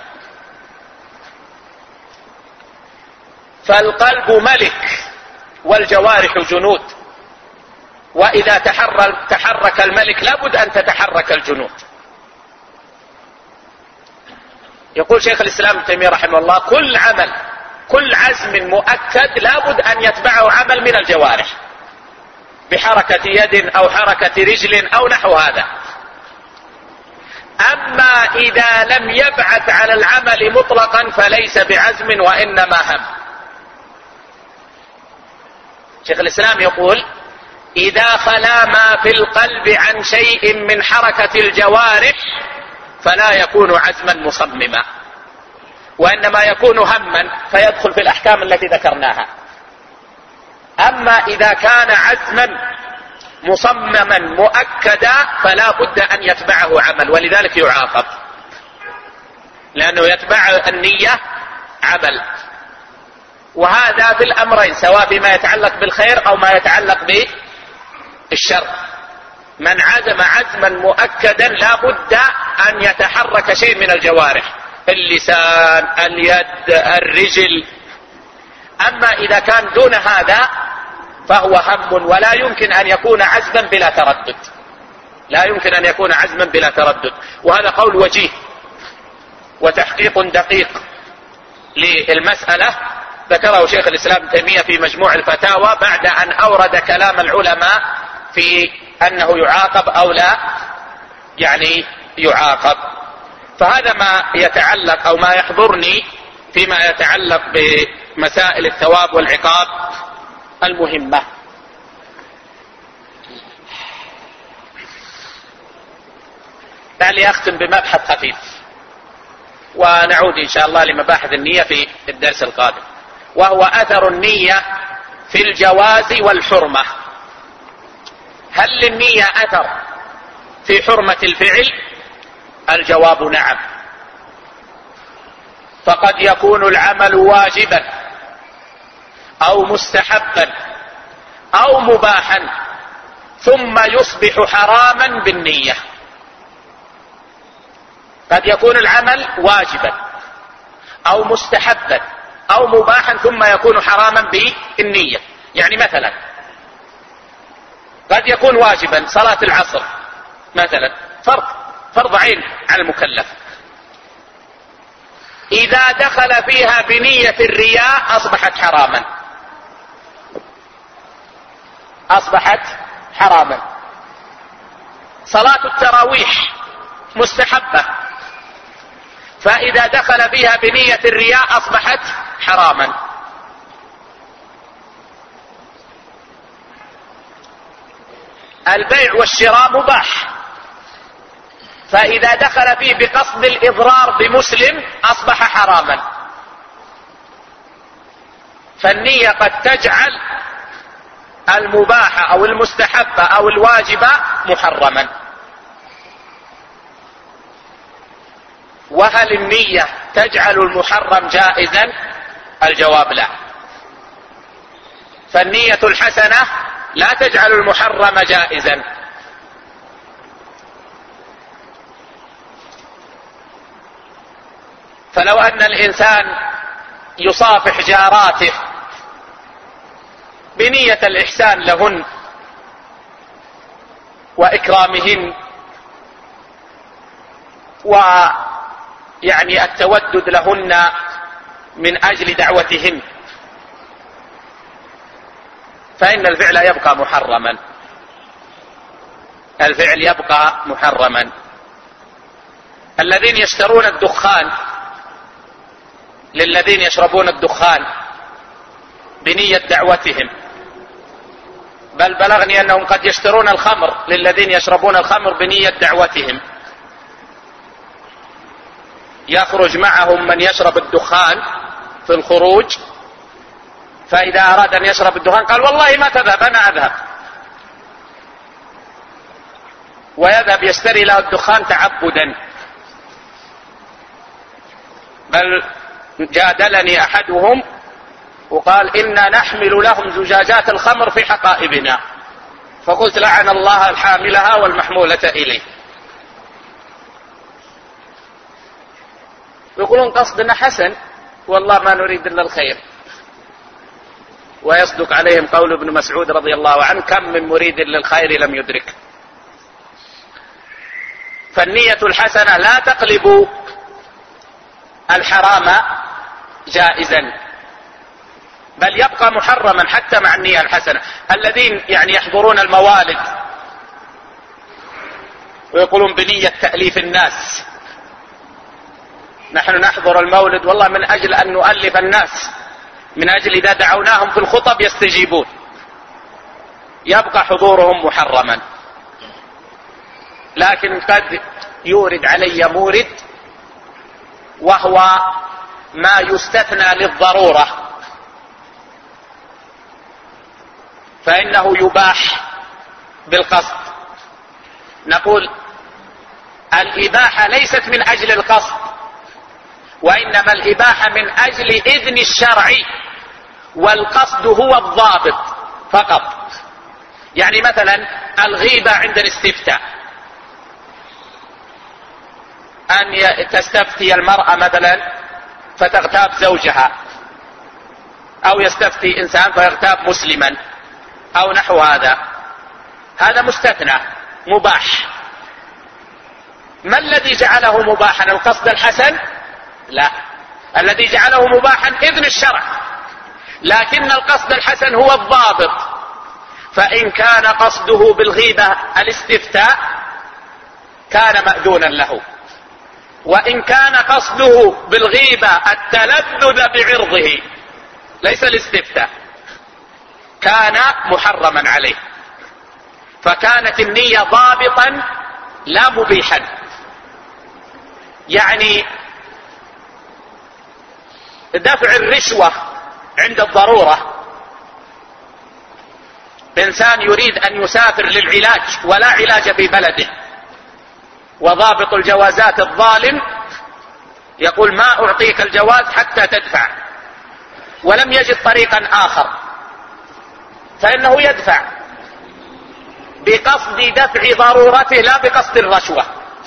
فالقلب ملك والجوارح جنود، وإذا تحرك الملك لا بد أن تتحرك الجنود. يقول شيخ الإسلام ابن تيمية رحمه الله: كل عمل كل عزم مؤكد لا بد أن يتبعه عمل من الجوارح، بحركة يد أو حركة رجل أو نحو هذا. أما إذا لم يبعث على العمل مطلقا فليس بعزم وإنما هم. شيخ الإسلام يقول: إذا خلا ما في القلب عن شيء من حركة الجوارح فلا يكون عزما مصمما، وإنما يكون هما فيدخل في الأحكام التي ذكرناها. أما إذا كان عزما مصمما مؤكدا فلا بد أن يتبعه عمل، ولذلك يعاقب، لأنه يتبع النية عمل. وهذا في الأمرين، سواء بما يتعلق بالخير أو ما يتعلق بالشر. من عزم عزما مؤكدا لا بد أن يتحرك شيء من الجوارح، اللسان، اليد، الرجل. أما إذا كان دون هذا فهو هم، ولا يمكن أن يكون عزما بلا تردد، لا يمكن أن يكون عزما بلا تردد. وهذا قول وجيه وتحقيق دقيق للمسألة ذكره شيخ الإسلام ابن تيمية في مجموع الفتاوى بعد أن أورد كلام العلماء في أنه يعاقب أو لا يعني يعاقب. فهذا ما يتعلق أو ما يحضرني فيما يتعلق بمسائل الثواب والعقاب المهمة. لعلي أختم بمبحث خفيف، ونعود إن شاء الله لمباحث النية في الدرس القادم، وهو أثر النية في الجواز والحرمة. هل للنية أثر في حرمة الفعل؟ الجواب نعم. فقد يكون العمل واجبا أو مستحبا أو مباحا ثم يصبح حراما بالنية. قد يكون العمل واجبا أو مستحبا أو مباحا ثم يكون حراما بالنية. يعني مثلا قد يكون واجبا صلاة العصر مثلا، فرض فرض عين على المكلف، إذا دخل فيها بنية الرياء أصبحت حراما، أصبحت حراما. صلاة التراويح مستحبة، فإذا دخل فيها بنية الرياء أصبحت حراما. البيع والشراء مباح، فإذا دخل فيه بقصد الإضرار بمسلم أصبح حراما. فالنية قد تجعل المباح أو المستحب أو الواجب محرما. وهل النية تجعل المحرم جائزا؟ الجواب لا. فالنية الحسنة لا تجعل المحرم جائزا. فلو أن الإنسان يصافح جاراته بنية الإحسان لهن وإكرامهن ويعني التودد لهن من أجل دعوتهن، فإن الفعل يبقى محرما، الفعل يبقى محرما. الذين يشترون الدخان للذين يشربون الدخان بنية دعوتهم، بل بلغني أنهم قد يشترون الخمر للذين يشربون الخمر بنية دعوتهم، يخرج معهم من يشرب الدخان في الخروج، فإذا أراد أن يشرب الدخان قال والله ما تذهب أنا أذهب، ويذهب يشتري له الدخان تعبدا. بل جادلني أحدهم وقال إنا نحمل لهم زجاجات الخمر في حقائبنا، فقلت لعن الله الحاملها والمحمولة إليه. يقولون قصدنا حسن والله ما نريد إلا الخير، ويصدق عليهم قول ابن مسعود رضي الله عنه كم من مريد للخير لم يدرك. فالنية الحسنة لا تقلب الحرام جائزا، بل يبقى محرما حتى مع النية الحسنة. الذين يعني يحضرون الموالد ويقولون بنية تأليف الناس، نحن نحضر المولد والله من أجل أن نؤلف الناس، من أجل إذا دعوناهم في الخطب يستجيبون، يبقى حضورهم محرما. لكن قد يورد علي مورد وهو ما يستثنى للضرورة، فإنه يباح بالقصد. نقول الإباحة ليست من أجل القصد، وإنما الإباحة من أجل إذن الشرع، والقصد هو الضابط فقط. يعني مثلا الغيبة عند الاستفتاء، أن تستفتي المرأة مثلا فتغتاب زوجها، أو يستفتي إنسان فيغتاب مسلما أو نحو هذا، هذا مستثنى مباح. ما الذي جعله مباحا؟ القصد الحسن؟ لا، الذي جعله مباحا إذن الشرع، لكن القصد الحسن هو الضابط. فإن كان قصده بالغيبة الاستفتاء كان مأذونا له، وإن كان قصده بالغيبة التلذذ بعرضه ليس الاستفتاء كان محرما عليه. فكانت النية ضابطا لا مبيحا. يعني دفع الرشوة عند الضرورة، إنسان يريد أن يسافر للعلاج ولا علاج في بلده، وضابط الجوازات الظالم يقول ما أعطيك الجواز حتى تدفع، ولم يجد طريقا آخر، فإنه يدفع بقصد دفع ضرورته لا بقصد الرشوة،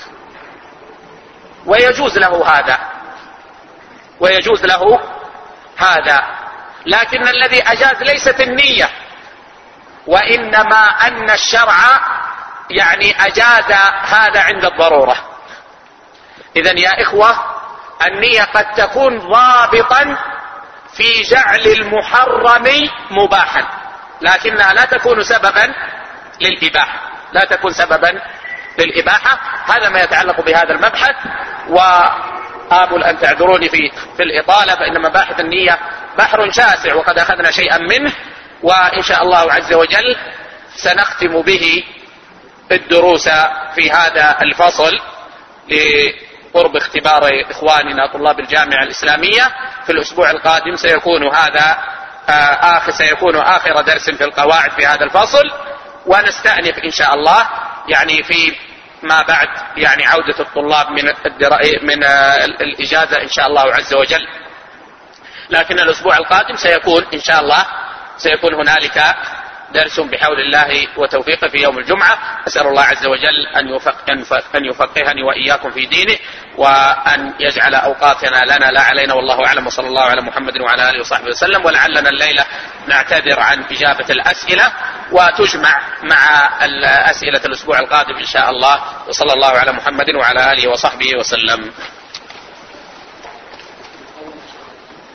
ويجوز له هذا، ويجوز له هذا. لكن الذي أجاز ليست النية، وإنما أن الشرع يعني أجاز هذا عند الضرورة. إذن يا إخوة النية قد تكون ضابطا في جعل المحرم مباحا، لكنها لا تكون سببا للإباحة، لا تكون سببا للإباحة. هذا ما يتعلق بهذا المبحث، وآمل أن تعذروني في في الإطالة، فإن مباحث النية بحر شاسع وقد أخذنا شيئا منه، وإن شاء الله عز وجل سنختم به الدروس في هذا الفصل لقرب اختبار إخواننا طلاب الجامعة الإسلامية. في الأسبوع القادم سيكون هذا آخر سيكون آخر درس في القواعد في هذا الفصل، ونستأنف إن شاء الله يعني في ما بعد يعني عودة الطلاب من من الإجازة إن شاء الله عز وجل. لكن الأسبوع القادم سيكون إن شاء الله سيكون هنالك درس بحول الله وتوفيقه في يوم الجمعة. أسأل الله عز وجل أن يفقهني وإياكم في دينه، وأن يجعل أوقاتنا لنا لا علينا، والله أعلم، وصلى الله على محمد وعلى آله وصحبه وسلم. ولعلنا الليلة نعتذر عن إجابة الأسئلة، وتجمع مع الأسئلة الأسبوع القادم إن شاء الله. وصلى الله على محمد وعلى آله وصحبه وسلم.